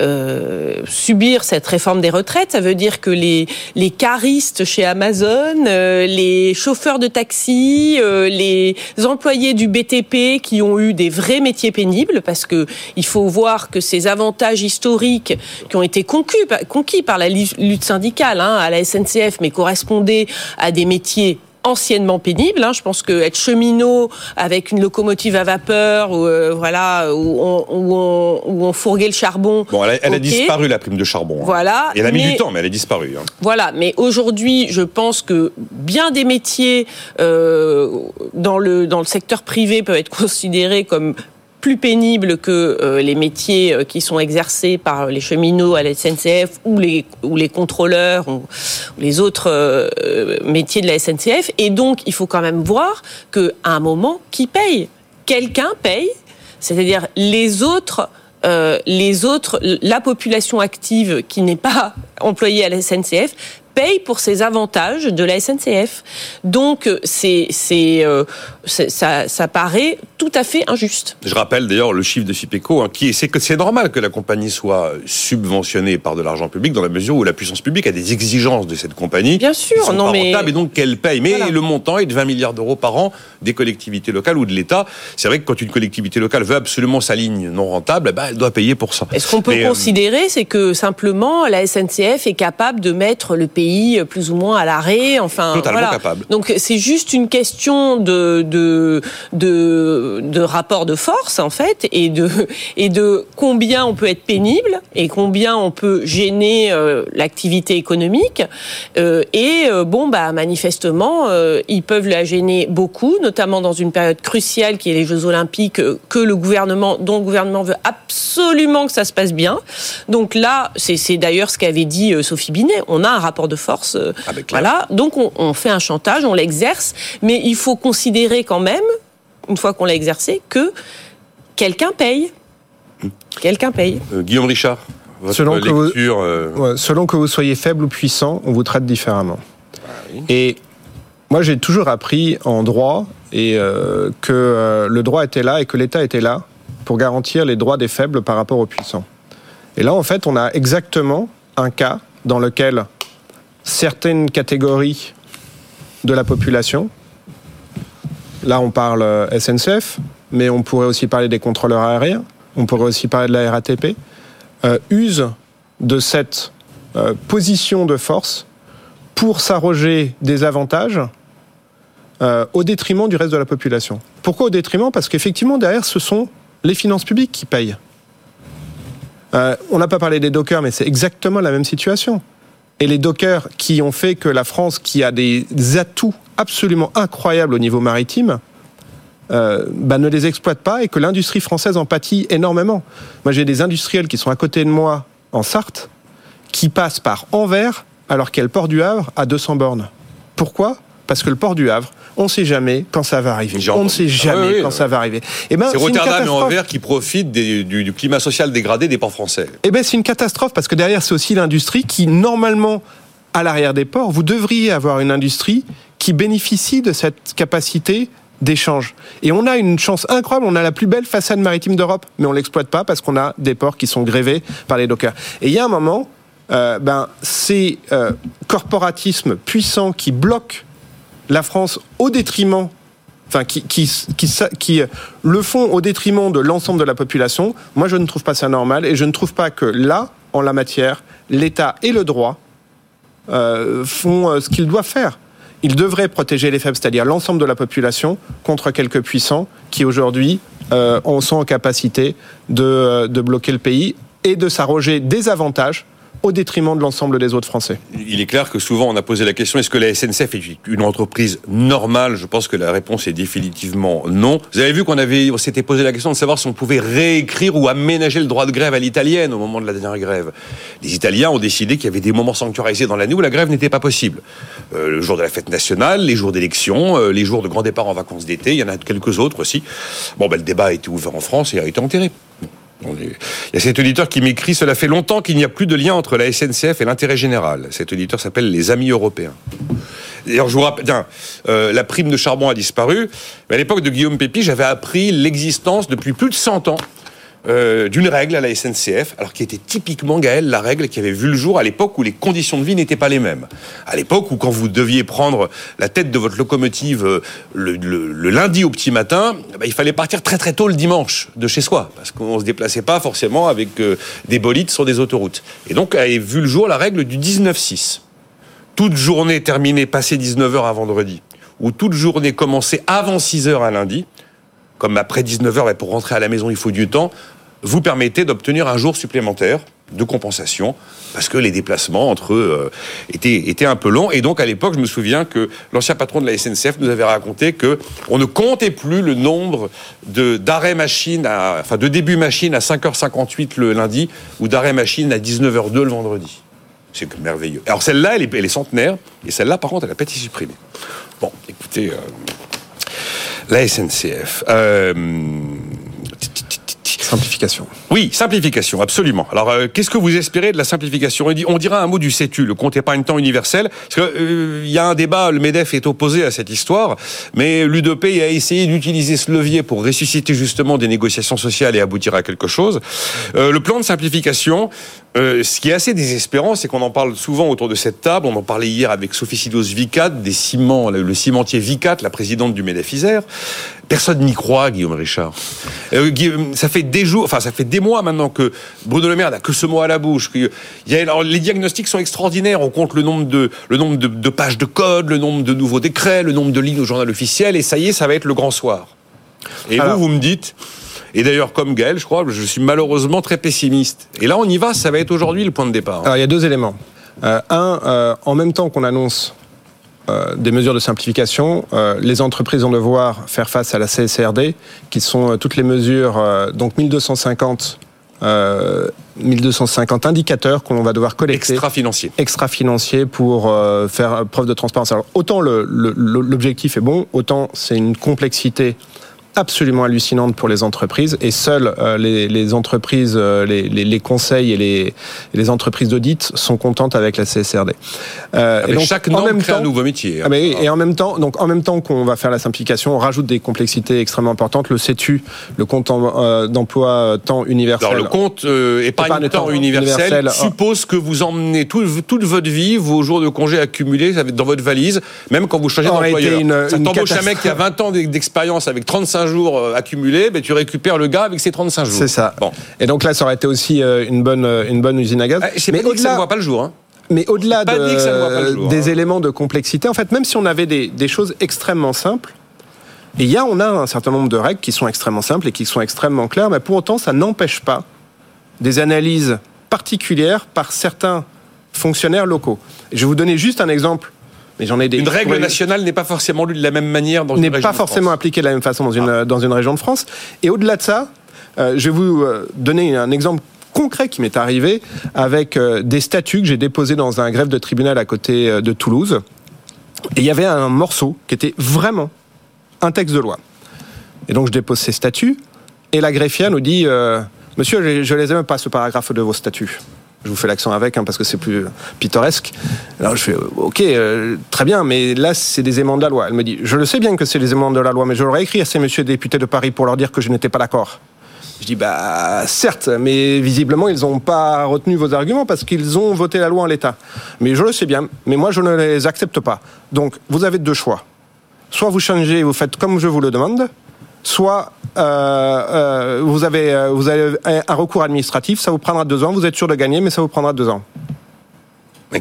euh, subir cette réforme des retraites, ça veut dire que les les caristes chez Amazon, euh, les chauffeurs de taxi, euh, les employés du B T P qui ont eu des vrais métiers pénibles, parce que il faut voir que ces avantages historiques qui ont été conquis, conquis par la lutte syndicale hein, à la S N C F, mais correspondaient à des métiers anciennement pénibles. Hein. Je pense que être cheminot avec une locomotive à vapeur, ou euh, voilà, où on, où, on, où on fourguait le charbon. Bon, elle a, elle okay. a disparu la prime de charbon. Hein. Voilà. Et elle a mis mais, du temps, mais elle a disparu. Hein. Voilà. Mais aujourd'hui, je pense que bien des métiers euh, dans le dans le secteur privé peuvent être considérés comme plus pénibles que euh, les métiers euh, qui sont exercés par les cheminots à la S N C F ou les, ou les contrôleurs ou, ou les autres euh, métiers de la S N C F. Et donc, il faut quand même voir qu'à un moment, qui paye ? Quelqu'un paye, c'est-à-dire les autres... Euh, les autres, la population active qui n'est pas employée à la S N C F paye pour ces avantages de la S N C F. Donc, c'est, c'est, euh, c'est, ça, ça paraît tout à fait injuste. Je rappelle d'ailleurs le chiffre de Fipeco, hein, qui c'est que c'est normal que la compagnie soit subventionnée par de l'argent public dans la mesure où la puissance publique a des exigences de cette compagnie. Bien sûr, qui sont non pas mais rentables et donc qu'elle paye. Mais voilà. Le montant est de vingt milliards d'euros par an des collectivités locales ou de l'État. C'est vrai que quand une collectivité locale veut absolument sa ligne non rentable, eh ben, elle doit payer pour ça. Et ce qu'on peut mais, considérer, euh... c'est que simplement la S N C F est capable de mettre le pays plus ou moins à l'arrêt, enfin totalement voilà. capable. Donc c'est juste une question de de de de rapport de force en fait et de et de combien on peut être pénible et combien on peut gêner euh, l'activité économique euh, et euh, bon bah manifestement euh, ils peuvent la gêner beaucoup, notamment dans une période cruciale qui est les Jeux Olympiques euh, que le gouvernement dont le gouvernement veut absolument que ça se passe bien. Donc là c'est c'est d'ailleurs ce qu'avait dit euh, Sophie Binet, on a un rapport de force. Euh, ah ben voilà, donc on, on fait un chantage, on l'exerce, mais il faut considérer quand même, une fois qu'on l'a exercé, que quelqu'un paye. Mmh. Quelqu'un paye. Euh, Guillaume Richard, votre selon lecture... Que vous, euh... ouais, selon que vous soyez faible ou puissant, on vous traite différemment. Ah, oui. Et moi, j'ai toujours appris en droit et euh, que euh, le droit était là et que l'État était là pour garantir les droits des faibles par rapport aux puissants. Et là, en fait, on a exactement un cas dans lequel certaines catégories de la population, là on parle S N C F, mais on pourrait aussi parler des contrôleurs aériens, on pourrait aussi parler de la R A T P, euh, usent de cette euh, position de force pour s'arroger des avantages euh, au détriment du reste de la population. Pourquoi au détriment ? Parce qu'effectivement derrière ce sont les finances publiques qui payent. Euh, on n'a pas parlé des dockers, mais c'est exactement la même situation. Et les dockers qui ont fait que la France, qui a des atouts absolument incroyables au niveau maritime, euh, bah, ne les exploite pas et que l'industrie française en pâtit énormément. Moi, j'ai des industriels qui sont à côté de moi en Sarthe, qui passent par Anvers alors qu'il y a le port du Havre à deux cents bornes. Pourquoi ? parce que le port du Havre, on ne sait jamais quand ça va arriver. On ne sait jamais ah oui, oui, quand oui. ça va arriver. Et ben, c'est, c'est Rotterdam et Anvers qui profitent des, du, du climat social dégradé des ports français. Eh ben, c'est une catastrophe parce que derrière, c'est aussi l'industrie qui, normalement, à l'arrière des ports, vous devriez avoir une industrie qui bénéficie de cette capacité d'échange. Et on a une chance incroyable, on a la plus belle façade maritime d'Europe, mais on ne l'exploite pas parce qu'on a des ports qui sont grévés par les dockers. Et il y a un moment, euh, ben, ces euh, corporatismes puissants qui bloquent la France au détriment, enfin qui, qui, qui, qui, qui le font au détriment de l'ensemble de la population, moi je ne trouve pas ça normal et je ne trouve pas que là, en la matière, l'État et le droit euh, font euh, ce qu'ils doivent faire. Ils devraient protéger les faibles, c'est-à-dire l'ensemble de la population, contre quelques puissants qui aujourd'hui euh, sont en capacité de, de bloquer le pays et de s'arroger des avantages au détriment de l'ensemble des autres Français. Il est clair que souvent on a posé la question, est-ce que la S N C F est une entreprise normale ? Je pense que la réponse est définitivement non. Vous avez vu qu'on avait, on s'était posé la question de savoir si on pouvait réécrire ou aménager le droit de grève à l'italienne au moment de la dernière grève. Les Italiens ont décidé qu'il y avait des moments sanctuarisés dans l'année où la grève n'était pas possible. Euh, le jour de la fête nationale, les jours d'élection, euh, les jours de grand départ en vacances d'été, il y en a quelques autres aussi. Bon, ben, le débat a été ouvert en France et a été enterré. Il y a cet auditeur qui m'écrit « Cela fait longtemps qu'il n'y a plus de lien entre la S N C F et l'intérêt général. » Cet auditeur s'appelle les Amis Européens. D'ailleurs, je vous rappelle, tiens, euh, la prime de charbon a disparu. Mais à l'époque de Guillaume Pépi, j'avais appris l'existence depuis plus de cent ans euh, d'une règle à la S N C F, alors qui était typiquement, Gaël, la règle qui avait vu le jour à l'époque où les conditions de vie n'étaient pas les mêmes. À l'époque où, quand vous deviez prendre la tête de votre locomotive euh, le, le, le lundi au petit matin, bah, il fallait partir très très tôt le dimanche de chez soi, parce qu'on ne se déplaçait pas forcément avec euh, des bolides sur des autoroutes. Et donc, avait vu le jour la règle du dix-neuf six. Toute journée terminée passé dix-neuf heures un vendredi, ou toute journée commencée avant six heures un lundi, comme après dix-neuf heures, bah, pour rentrer à la maison il faut du temps, vous permettez d'obtenir un jour supplémentaire de compensation, parce que les déplacements entre eux euh, étaient, étaient un peu longs. Et donc, à l'époque, je me souviens que l'ancien patron de la S N C F nous avait raconté qu'on ne comptait plus le nombre de, d'arrêts machine, à, enfin de début machine à cinq heures cinquante-huit le lundi, ou d'arrêts machine à dix-neuf heures deux le vendredi. C'est merveilleux. Alors, celle-là, elle est, elle est centenaire, et celle-là, par contre, elle n'a pas été supprimée. Bon, écoutez, euh, la S N C F... Euh, Simplification. Oui, simplification, absolument. Alors, euh, qu'est-ce que vous espérez de la simplification ? On dira un mot du CETU, le compte épargne-temps universel, parce qu'il euh, y a un débat, le MEDEF est opposé à cette histoire, mais l'U D P a essayé d'utiliser ce levier pour ressusciter justement des négociations sociales et aboutir à quelque chose. Euh, le plan de simplification, euh, ce qui est assez désespérant, c'est qu'on en parle souvent autour de cette table, on en parlait hier avec Sophie Sidos-Vicat, des ciments, le cimentier Vicat, la présidente du MEDEF-Isère. Personne n'y croit, Guillaume Richard. Euh, ça fait des jours, enfin ça fait des mois maintenant que Bruno Le Maire n'a que ce mot à la bouche. Il y a, alors, les diagnostics sont extraordinaires. On compte le nombre de le nombre de, de pages de code, le nombre de nouveaux décrets, le nombre de lignes au journal officiel, et ça y est, ça va être le grand soir. Et alors, vous, vous me dites. Et d'ailleurs, comme Gaël, je crois, je suis malheureusement très pessimiste. Et là, on y va. Ça va être aujourd'hui le point de départ. Alors, il y a deux éléments. Euh, un, euh, en même temps qu'on annonce Euh, des mesures de simplification, euh, les entreprises vont devoir faire face à la C S R D, qui sont euh, toutes les mesures, euh, donc mille deux cent cinquante, euh, mille deux cent cinquante indicateurs qu'on va devoir collecter. Extra-financiers. Extra-financiers pour euh, faire preuve de transparence. Alors, autant le, le, l'objectif est bon, autant c'est une complexité absolument hallucinante pour les entreprises, et seules euh, les, les entreprises, euh, les, les, les conseils et les, les entreprises d'audit sont contentes avec la C S R D. Euh, avec et donc, chaque norme en même crée temps, un nouveau métier. Hein. Ah mais, et en même temps, donc en même temps qu'on va faire la simplification, on rajoute des complexités extrêmement importantes. Le CETU, le compte en, euh, d'emploi temps universel. Alors le compte euh, épargne, épargne temps universel, universel suppose que vous emmenez tout, toute votre vie, vos jours de congé accumulés dans votre valise, même quand vous changez d'employeur. Une, Ça une t'embauche un mec qui a vingt ans d'expérience avec trente-cinq jours accumulés, mais tu récupères le gars avec ses trente-cinq jours. C'est ça. Bon. Et donc là, ça aurait été aussi une bonne, une bonne usine à gaz. Ah, mais au-delà, que ça ne voit pas le jour. Hein. Mais au-delà de, le jour, des hein. éléments de complexité, en fait, même si on avait des, des choses extrêmement simples, et il y a, on a un certain nombre de règles qui sont extrêmement simples et qui sont extrêmement claires, mais pour autant, ça n'empêche pas des analyses particulières par certains fonctionnaires locaux. Et je vais vous donner juste un exemple. Mais j'en ai des... Une règle nationale n'est pas forcément lue de la même manière dans une n'est région pas de forcément France. appliquée de la même façon dans une, ah. dans une région de France. Et au-delà de ça, euh, je vais vous donner un exemple concret qui m'est arrivé avec euh, des statuts que j'ai déposés dans un greffe de tribunal à côté de Toulouse. Et il y avait un morceau qui était vraiment un texte de loi. Et donc je dépose ces statuts, et la greffière nous dit euh, « Monsieur, je ne les aime pas, ce paragraphe de vos statuts. » Je vous fais l'accent avec, hein, parce que c'est plus pittoresque. Alors je fais « Ok, euh, très bien, mais là, c'est des éléments de la loi. » Elle me dit « Je le sais bien que c'est des éléments de la loi, mais je l'aurais écrit à ces messieurs députés de Paris pour leur dire que je n'étais pas d'accord. » Je dis « Bah, certes, mais visiblement, ils n'ont pas retenu vos arguments parce qu'ils ont voté la loi en l'état. Mais je le sais bien, mais moi, je ne les accepte pas. Donc, vous avez deux choix. Soit vous changez et vous faites comme je vous le demande, soit euh, euh, vous, avez, euh, vous avez un recours administratif, ça vous prendra deux ans, vous êtes sûr de gagner, mais ça vous prendra deux ans. » Oui.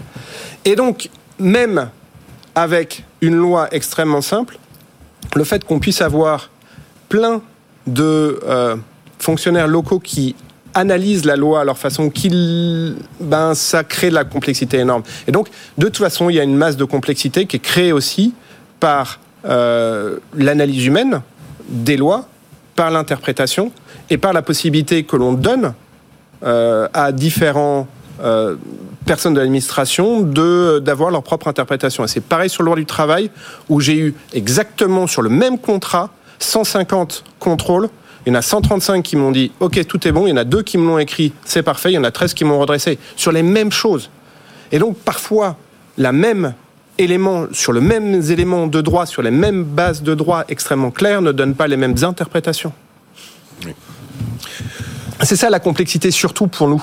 Et donc, même avec une loi extrêmement simple, le fait qu'on puisse avoir plein de euh, fonctionnaires locaux qui analysent la loi à leur façon, qu'ils, ben, ça crée de la complexité énorme. Et donc, de toute façon, il y a une masse de complexité qui est créée aussi par euh, l'analyse humaine des lois, par l'interprétation et par la possibilité que l'on donne euh, à différents euh, personnes de l'administration de, d'avoir leur propre interprétation. Et c'est pareil sur le droit du travail, où j'ai eu exactement sur le même contrat cent cinquante contrôles. Il y en a cent trente-cinq qui m'ont dit « Ok, tout est bon ». Il y en a deux qui me l'ont écrit « C'est parfait ». Il y en a treize qui m'ont redressé sur les mêmes choses. Et donc, parfois, la même élément, sur le même élément de droit, sur les mêmes bases de droit extrêmement claires, ne donne pas les mêmes interprétations. Oui. C'est ça la complexité, surtout pour nous.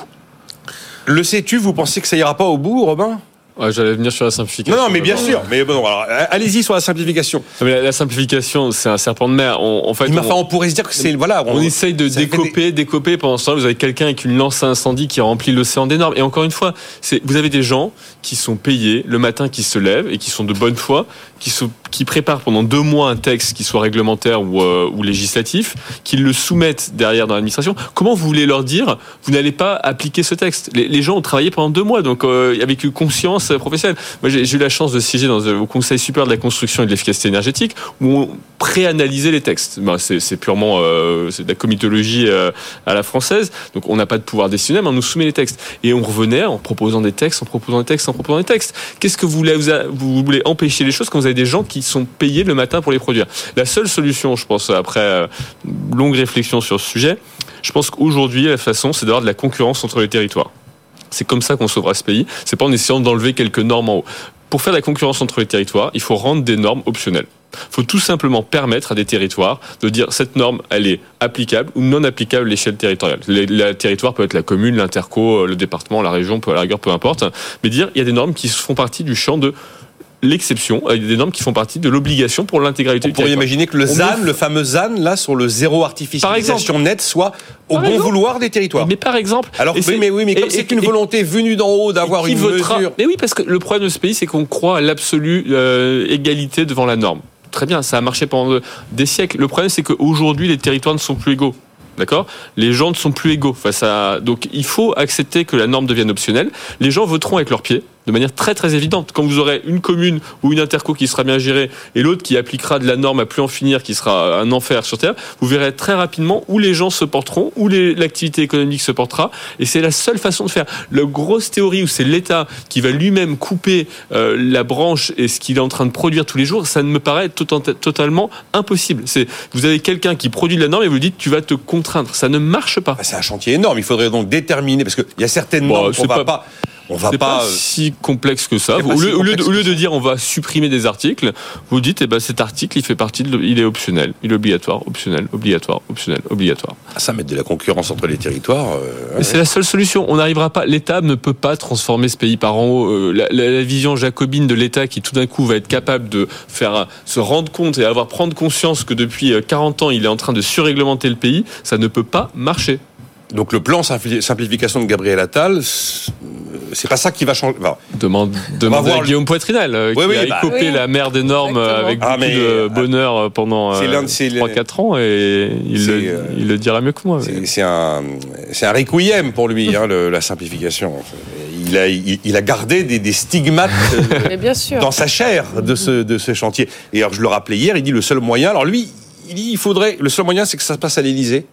Le sais-tu, vous pensez que ça ira pas au bout, Robin ? Ouais, j'allais venir sur la simplification. Non, non, mais bien sûr. Mais bon, alors, allez-y sur la simplification. Mais la, la simplification, c'est un serpent de mer. On, en fait, on, on, on pourrait se dire que c'est voilà. On, on essaye de décoper, des... décoper. Pendant ce temps, vous avez quelqu'un avec une lance à incendie qui remplit l'océan des normes. Et encore une fois, c'est vous avez des gens qui sont payés le matin, qui se lèvent et qui sont de bonne foi, qui sont qui préparent pendant deux mois un texte qui soit réglementaire ou, euh, ou législatif, qui le soumettent derrière dans l'administration. Comment vous voulez leur dire vous n'allez pas appliquer ce texte ? Les, les gens ont travaillé pendant deux mois, donc euh, avec une conscience professionnelle. Moi, j'ai, j'ai eu la chance de siéger dans, au Conseil supérieur de la construction et de l'efficacité énergétique, où on préanalysait les textes. Ben, c'est, c'est purement euh, c'est de la comitologie euh, à la française, donc on n'a pas de pouvoir décisionnaire, mais on nous soumet les textes. Et on revenait en proposant des textes, en proposant des textes, en proposant des textes. Qu'est-ce que vous voulez, vous, vous voulez empêcher les choses quand vous avez des gens qui sont payés le matin pour les produire ? La seule solution, je pense, après euh, longue réflexion sur ce sujet, je pense qu'aujourd'hui, la façon, c'est d'avoir de la concurrence entre les territoires. C'est comme ça qu'on sauvera ce pays. C'est pas en essayant d'enlever quelques normes en haut. Pour faire de la concurrence entre les territoires, il faut rendre des normes optionnelles. Il faut tout simplement permettre à des territoires de dire cette norme, elle est applicable ou non applicable à l'échelle territoriale. Le territoire peut être la commune, l'interco, le département, la région, peu à la rigueur, peu importe. Mais dire il y a des normes qui font partie du champ de l'exception, il y a des normes qui font partie de l'obligation pour l'intégralité du territoire. On pourrait imaginer que le Z A N, le fameux Z A N, là, sur le zéro artificialisation nette, soit au bon exemple, vouloir des territoires. Mais par exemple... Alors, oui, mais oui, mais comme et, c'est et, une et, volonté venue d'en haut d'avoir une votera, mesure... Mais oui, parce que le problème de ce pays, c'est qu'on croit à l'absolue euh, égalité devant la norme. Très bien, ça a marché pendant des siècles. Le problème, c'est qu'aujourd'hui, les territoires ne sont plus égaux. D'accord ? Les gens ne sont plus égaux face à... Donc, il faut accepter que la norme devienne optionnelle. Les gens voteront avec leurs pieds, de manière très très évidente. Quand vous aurez une commune ou une interco qui sera bien gérée et l'autre qui appliquera de la norme à plus en finir, qui sera un enfer sur Terre, vous verrez très rapidement où les gens se porteront, où les, l'activité économique se portera. Et c'est la seule façon de faire. La grosse théorie où c'est l'État qui va lui-même couper euh, la branche et ce qu'il est en train de produire tous les jours, ça ne me paraît to- totalement impossible. C'est, vous avez quelqu'un qui produit de la norme et vous lui dites tu vas te contraindre. Ça ne marche pas. C'est un chantier énorme. Il faudrait donc déterminer, parce qu'il y a certaines normes qu'on ne va pas... On va c'est pas, pas si complexe que ça. Au, lieu, si au, lieu de, au lieu de dire on va supprimer des articles, vous dites eh ben cet article il fait partie de, il est optionnel, il est obligatoire, optionnel, obligatoire, optionnel, obligatoire. Ah, ça mettre de la concurrence entre les territoires. Euh, Mais ouais. C'est la seule solution. On n'arrivera pas. L'État ne peut pas transformer ce pays par en haut. Euh, la, la, la vision jacobine de l'État qui tout d'un coup va être capable de faire se rendre compte et avoir prendre conscience que depuis quarante ans il est en train de surréglementer le pays, ça ne peut pas marcher. Donc le plan simplification de Gabriel Attal, c'est pas ça qui va changer. Enfin, demande demande à Guillaume Poitrinal euh, qui oui, a bah, écopé oui, la mer des normes exactement. Avec beaucoup ah, mais, de bonheur pendant euh, trois quatre ans et il le, euh, il le dira mieux que moi. C'est, c'est un c'est un requiem pour lui hein, le, la simplification. Il a il, il a gardé des, des stigmates mais bien sûr. Dans sa chair de ce de ce chantier. Et alors je le rappelais hier, il dit le seul moyen. Alors lui, il dit il faudrait le seul moyen c'est que ça se passe à l'Élysée.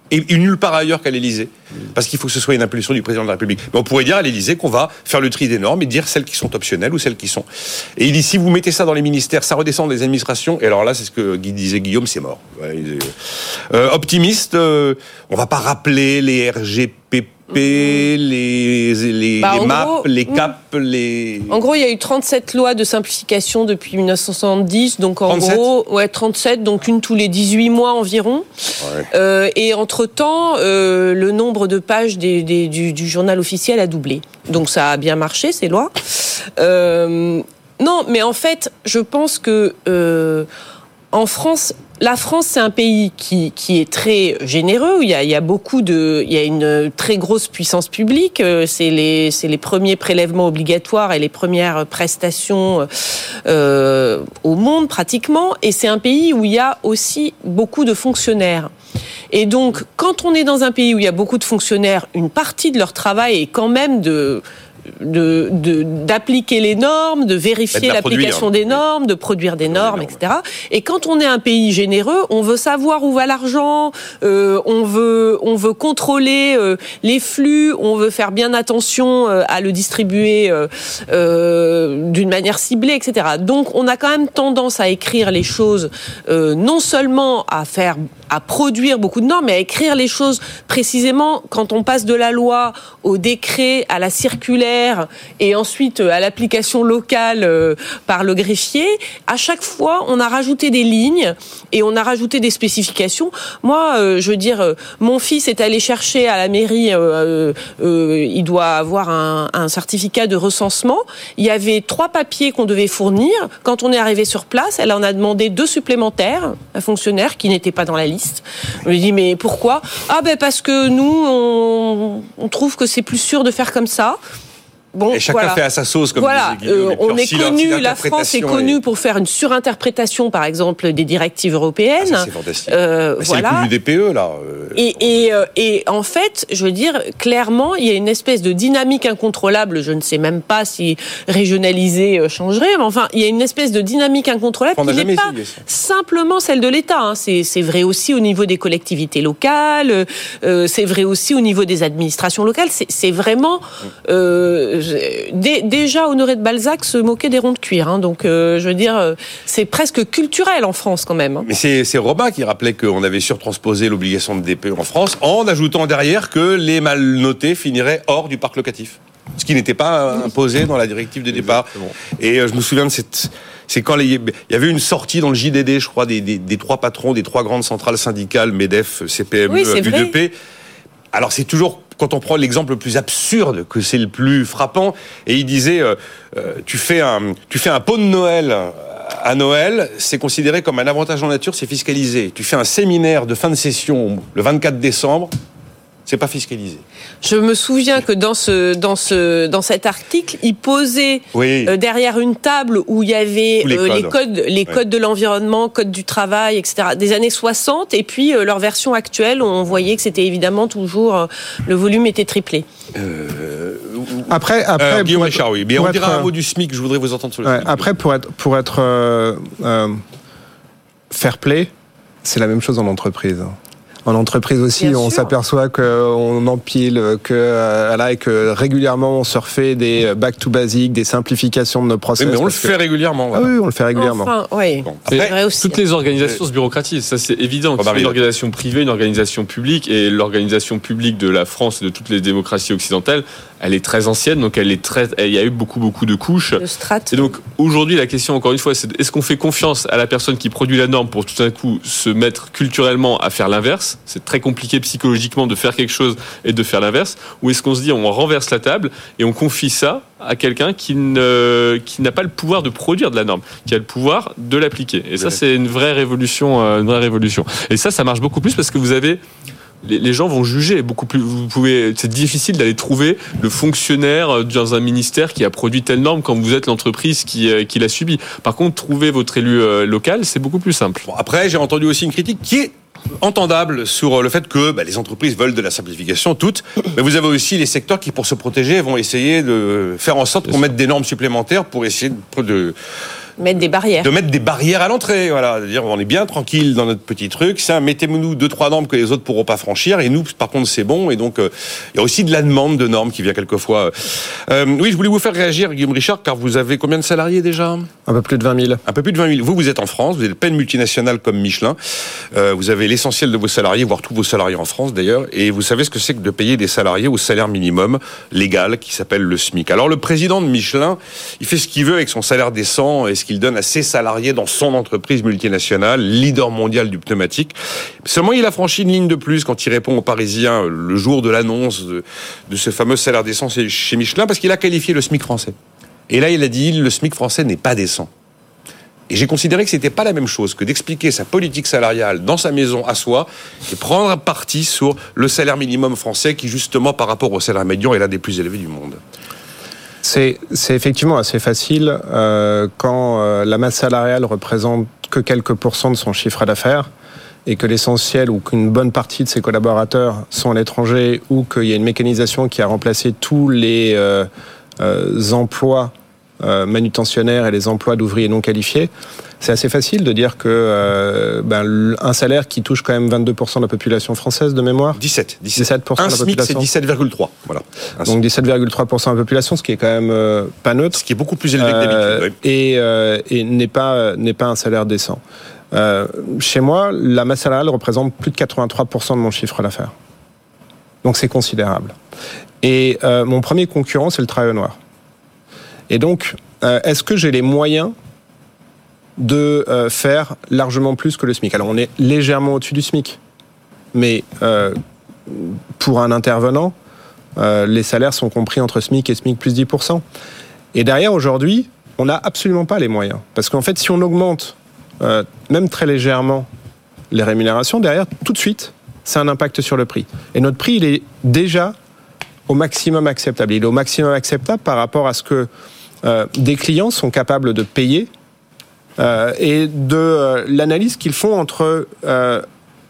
et nulle part ailleurs qu'à l'Élysée, parce qu'il faut que ce soit une impulsion du président de la République. Mais on pourrait dire à l'Élysée qu'on va faire le tri des normes et dire celles qui sont optionnelles ou celles qui sont. Et il dit, si vous mettez ça dans les ministères, ça redescend dans les administrations, et alors là, c'est ce que disait Guillaume, c'est mort. Euh, optimiste, euh, on va pas rappeler les R G P P, les, les, bah, les M A P, gros, les C A P, les... En gros, il y a eu trente-sept lois de simplification depuis dix-neuf cent soixante-dix, donc en trente-sept gros, ouais, trente-sept, donc une tous les dix-huit mois environ. Ouais. Euh, et entre-temps, euh, le nombre de pages des, des, du, du journal officiel a doublé. Donc ça a bien marché, ces lois. Euh, non, mais en fait, je pense que euh, en France... La France, c'est un pays qui, qui est très généreux. Il y a, il y a beaucoup de, il y a une très grosse puissance publique. C'est les, c'est les premiers prélèvements obligatoires et les premières prestations euh, au monde pratiquement. Et c'est un pays où il y a aussi beaucoup de fonctionnaires. Et donc, quand on est dans un pays où il y a beaucoup de fonctionnaires, une partie de leur travail est quand même de De, de, d'appliquer les normes, de vérifier l'application produire. des normes, de produire des normes, et cetera. Et quand on est un pays généreux, on veut savoir où va l'argent, euh, on veut, on veut contrôler euh, les flux, on veut faire bien attention euh, à le distribuer euh, euh, d'une manière ciblée, et cetera. Donc, on a quand même tendance à écrire les choses, euh, non seulement à faire, à produire beaucoup de normes, mais à écrire les choses précisément quand on passe de la loi au décret, à la circulaire, et ensuite à l'application locale euh, par le greffier. À chaque fois, on a rajouté des lignes et on a rajouté des spécifications. Moi, euh, je veux dire, euh, mon fils est allé chercher à la mairie, euh, euh, il doit avoir un, un certificat de recensement. Il y avait trois papiers qu'on devait fournir. Quand on est arrivé sur place, elle en a demandé deux supplémentaires, un fonctionnaire qui n'était pas dans la liste. Je lui ai dit, mais pourquoi ? Ah ben parce que nous, on, on trouve que c'est plus sûr de faire comme ça. Bon, et chacun voilà. fait à sa sauce, comme voilà. disait Guillaume. Euh, on est connu, la France est connue et... pour faire une surinterprétation, par exemple, des directives européennes. Ah, ça, c'est fantastique. Euh, c'est voilà. le coup du D P E, là. Et, et, euh, et en fait, je veux dire, clairement, il y a une espèce de dynamique incontrôlable. Je ne sais même pas si régionaliser changerait, mais enfin, il y a une espèce de dynamique incontrôlable qui n'est pas essayé, simplement celle de l'État. Hein. C'est, c'est vrai aussi au niveau des collectivités locales. Euh, c'est vrai aussi au niveau des administrations locales. C'est, c'est vraiment... Euh, Dé, déjà, Honoré de Balzac se moquait des ronds de cuir. Hein, donc, euh, je veux dire, c'est presque culturel en France quand même. Hein. Mais c'est, c'est Robin qui rappelait qu'on avait surtransposé l'obligation de D P E en France en ajoutant derrière que les mal notés finiraient hors du parc locatif. Ce qui n'était pas imposé dans la directive de départ. Exactement. Et euh, je me souviens de cette... C'est quand les, il y avait une sortie dans le J D D, je crois, des, des, des trois patrons des trois grandes centrales syndicales, MEDEF, C P M E, oui, U D P. Alors, c'est toujours... Quand on prend l'exemple le plus absurde, que c'est le plus frappant, et il disait, euh, euh, tu fais un, tu fais un pot de Noël à Noël, c'est considéré comme un avantage en nature, c'est fiscalisé. Tu fais un séminaire de fin de session le vingt-quatre décembre, c'est pas fiscalisé. Je me souviens que dans ce dans ce dans cet article, il posait oui. euh, derrière une table où il y avait les, euh, codes. les codes les ouais. codes de l'environnement, codes du travail, et cetera des années soixante, et puis euh, leur version actuelle, on voyait que c'était évidemment toujours euh, le volume était triplé. Euh, après après euh, Guillaume être, Richard, oui. Mais on être, dira un mot du SMIC. Je voudrais vous entendre sur le ouais, SMIC. Après pour être pour être euh, euh, fair play, c'est la même chose en entreprise. En entreprise aussi, Bien on sûr. s'aperçoit qu'on empile, que, euh, là, et que régulièrement on se refait des back to basic, des simplifications de nos process. Oui, mais on le que... fait régulièrement. Voilà. Ah oui, on le fait régulièrement. Enfin, oui. Bon, après, aussi. Toutes les organisations se bureaucratisent, ça c'est évident. Que c'est une organisation privée, une organisation publique, et l'organisation publique de la France et de toutes les démocraties occidentales, elle est très ancienne, donc elle est très, il y a eu beaucoup beaucoup de couches. De strates. Et donc aujourd'hui, la question encore une fois, c'est est-ce qu'on fait confiance à la personne qui produit la norme pour tout d'un coup se mettre culturellement à faire l'inverse? C'est très compliqué psychologiquement de faire quelque chose et de faire l'inverse. Ou est-ce qu'on se dit on renverse la table et on confie ça à quelqu'un qui ne qui n'a pas le pouvoir de produire de la norme, qui a le pouvoir de l'appliquer? Et ça, c'est une vraie révolution, une vraie révolution. Et ça, ça marche beaucoup plus parce que vous avez les gens vont juger beaucoup plus. Vous pouvez, c'est difficile d'aller trouver le fonctionnaire dans un ministère qui a produit telle norme quand vous êtes l'entreprise qui, qui l'a subi. Par contre, trouver votre élu local, c'est beaucoup plus simple. Bon, après, j'ai entendu aussi une critique qui est entendable sur le fait que bah, les entreprises veulent de la simplification, toutes, mais vous avez aussi les secteurs qui, pour se protéger, vont essayer de faire en sorte qu'on mette des normes supplémentaires pour essayer de, de Mettre des barrières. De mettre des barrières à l'entrée, voilà. C'est-à-dire, on est bien tranquille dans notre petit truc. Ça, mettez-nous deux, trois normes que les autres pourront pas franchir. Et nous, par contre, c'est bon. Et donc, euh, il y a aussi de la demande de normes qui vient quelquefois. Euh, oui, je voulais vous faire réagir, Guillaume Richard, car vous avez combien de salariés déjà ? Un peu plus de vingt mille. Un peu plus de vingt mille. Vous, vous êtes en France. Vous êtes pas une multinationale comme Michelin. Euh, vous avez l'essentiel de vos salariés, voire tous vos salariés en France d'ailleurs. Et vous savez ce que c'est que de payer des salariés au salaire minimum légal qui s'appelle le SMIC. Alors, le président de Michelin, il fait ce qu'il veut avec son salaire décent et ce qu'il donne à ses salariés dans son entreprise multinationale, leader mondial du pneumatique. Seulement, il a franchi une ligne de plus quand il répond aux Parisiens le jour de l'annonce de, de ce fameux salaire décent chez Michelin, parce qu'il a qualifié le SMIC français. Et là, il a dit, le SMIC français n'est pas décent. Et j'ai considéré que c'était pas la même chose que d'expliquer sa politique salariale dans sa maison à soi et prendre parti sur le salaire minimum français qui, justement, par rapport au salaire médian, est l'un des plus élevés du monde. C'est, c'est effectivement assez facile euh, quand euh, la masse salariale représente que quelques pourcents de son chiffre d'affaires et que l'essentiel ou qu'une bonne partie de ses collaborateurs sont à l'étranger ou qu'il y a une mécanisation qui a remplacé tous les euh, euh, emplois euh, manutentionnaires et les emplois d'ouvriers non qualifiés. C'est assez facile de dire que euh, ben, un salaire qui touche quand même vingt-deux pour cent de la population française de mémoire. dix-sept. dix-sept pour cent un de la SMIC, population. c'est dix-sept virgule trois. Voilà. Donc dix-sept virgule trois pour cent de la population, ce qui est quand même euh, pas neutre. Ce qui est beaucoup plus élevé que d'habitude. Euh, oui. Et, euh, et n'est pas n'est pas un salaire décent. Euh, chez moi, la masse salariale représente plus de quatre-vingt-trois pour cent de mon chiffre d'affaires. Donc c'est considérable. Et euh, mon premier concurrent, c'est le travail au noir. Et donc, euh, est-ce que j'ai les moyens de euh, faire largement plus que le SMIC ? Alors, on est légèrement au-dessus du SMIC. Mais euh, pour un intervenant, euh, les salaires sont compris entre SMIC et SMIC plus dix pour cent. Et derrière, aujourd'hui, on n'a absolument pas les moyens. Parce qu'en fait, si on augmente, euh, même très légèrement, les rémunérations, derrière, tout de suite, c'est un impact sur le prix. Et notre prix, il est déjà au maximum acceptable. Il est au maximum acceptable par rapport à ce que euh, des clients sont capables de payer euh, et de euh, l'analyse qu'ils font entre euh,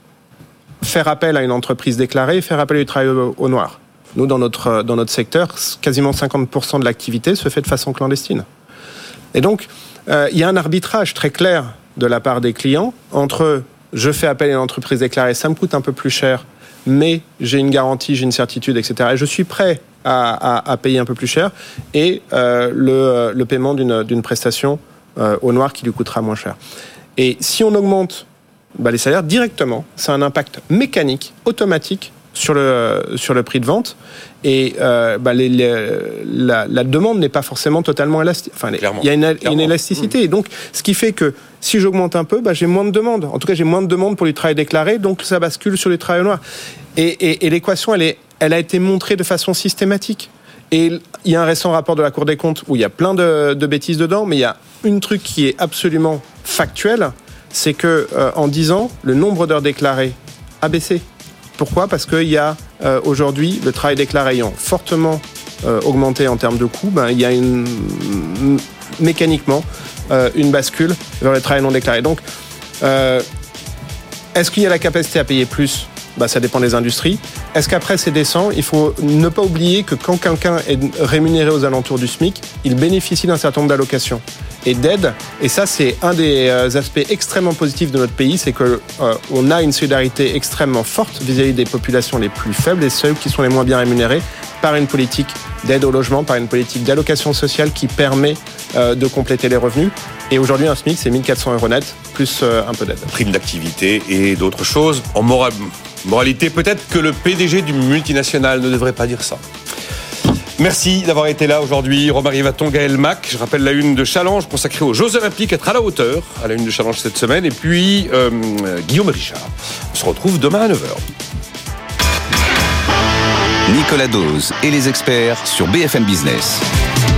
faire appel à une entreprise déclarée et faire appel au travail au, au noir. Nous, dans notre, dans notre secteur, quasiment cinquante pour cent de l'activité se fait de façon clandestine. Et donc, euh, il y a un arbitrage très clair de la part des clients entre je fais appel à une entreprise déclarée, ça me coûte un peu plus cher, mais j'ai une garantie, j'ai une certitude, et cetera. Et je suis prêt à, à, à payer un peu plus cher, et euh, le, le paiement d'une, d'une prestation euh, au noir qui lui coûtera moins cher. Et si on augmente bah, les salaires directement, c'est un impact mécanique, automatique, sur le, sur le prix de vente. Et euh, bah, les, les, la, la demande n'est pas forcément totalement élastique. Enfin, il y a une, une élasticité. Mmh. Et donc, ce qui fait que si j'augmente un peu, bah, j'ai moins de demandes. En tout cas, j'ai moins de demandes pour du travail déclaré, donc ça bascule sur les travails noirs. Et, et, et l'équation, elle, est, elle a été montrée de façon systématique. Et il y a un récent rapport de la Cour des comptes où il y a plein de, de bêtises dedans, mais il y a un truc qui est absolument factuel, c'est que euh, en dix ans, le nombre d'heures déclarées a baissé. Pourquoi ? Parce qu'il y a euh, aujourd'hui le travail déclaré ayant fortement euh, augmenté en termes de coûts, ben, il y a une, mécaniquement euh, une bascule vers le travail non déclaré. Donc, euh, est-ce qu'il y a la capacité à payer plus ? Ben, ça dépend des industries. Est-ce qu'après c'est décent ? Il faut ne pas oublier que quand quelqu'un est rémunéré aux alentours du SMIC, il bénéficie d'un certain nombre d'allocations et d'aides. Et ça, c'est un des aspects extrêmement positifs de notre pays, c'est que euh, on a une solidarité extrêmement forte vis-à-vis des populations les plus faibles et ceux qui sont les moins bien rémunérés par une politique d'aide au logement, par une politique d'allocation sociale qui permet euh, de compléter les revenus. Et aujourd'hui, un SMIC, c'est mille quatre cents euros net, plus euh, un peu d'aide. Prime d'activité et d'autres choses. En moral, moralité, peut-être que le P D G du multinational ne devrait pas dire ça. Merci d'avoir été là aujourd'hui. Romain Rivaton, Gaël Mac. Je rappelle la une de Challenge consacrée aux Jeux Olympiques, être à la hauteur à la une de Challenge cette semaine. Et puis, euh, Guillaume Richard. On se retrouve demain à neuf heures. Nicolas Dose et les experts sur B F M Business.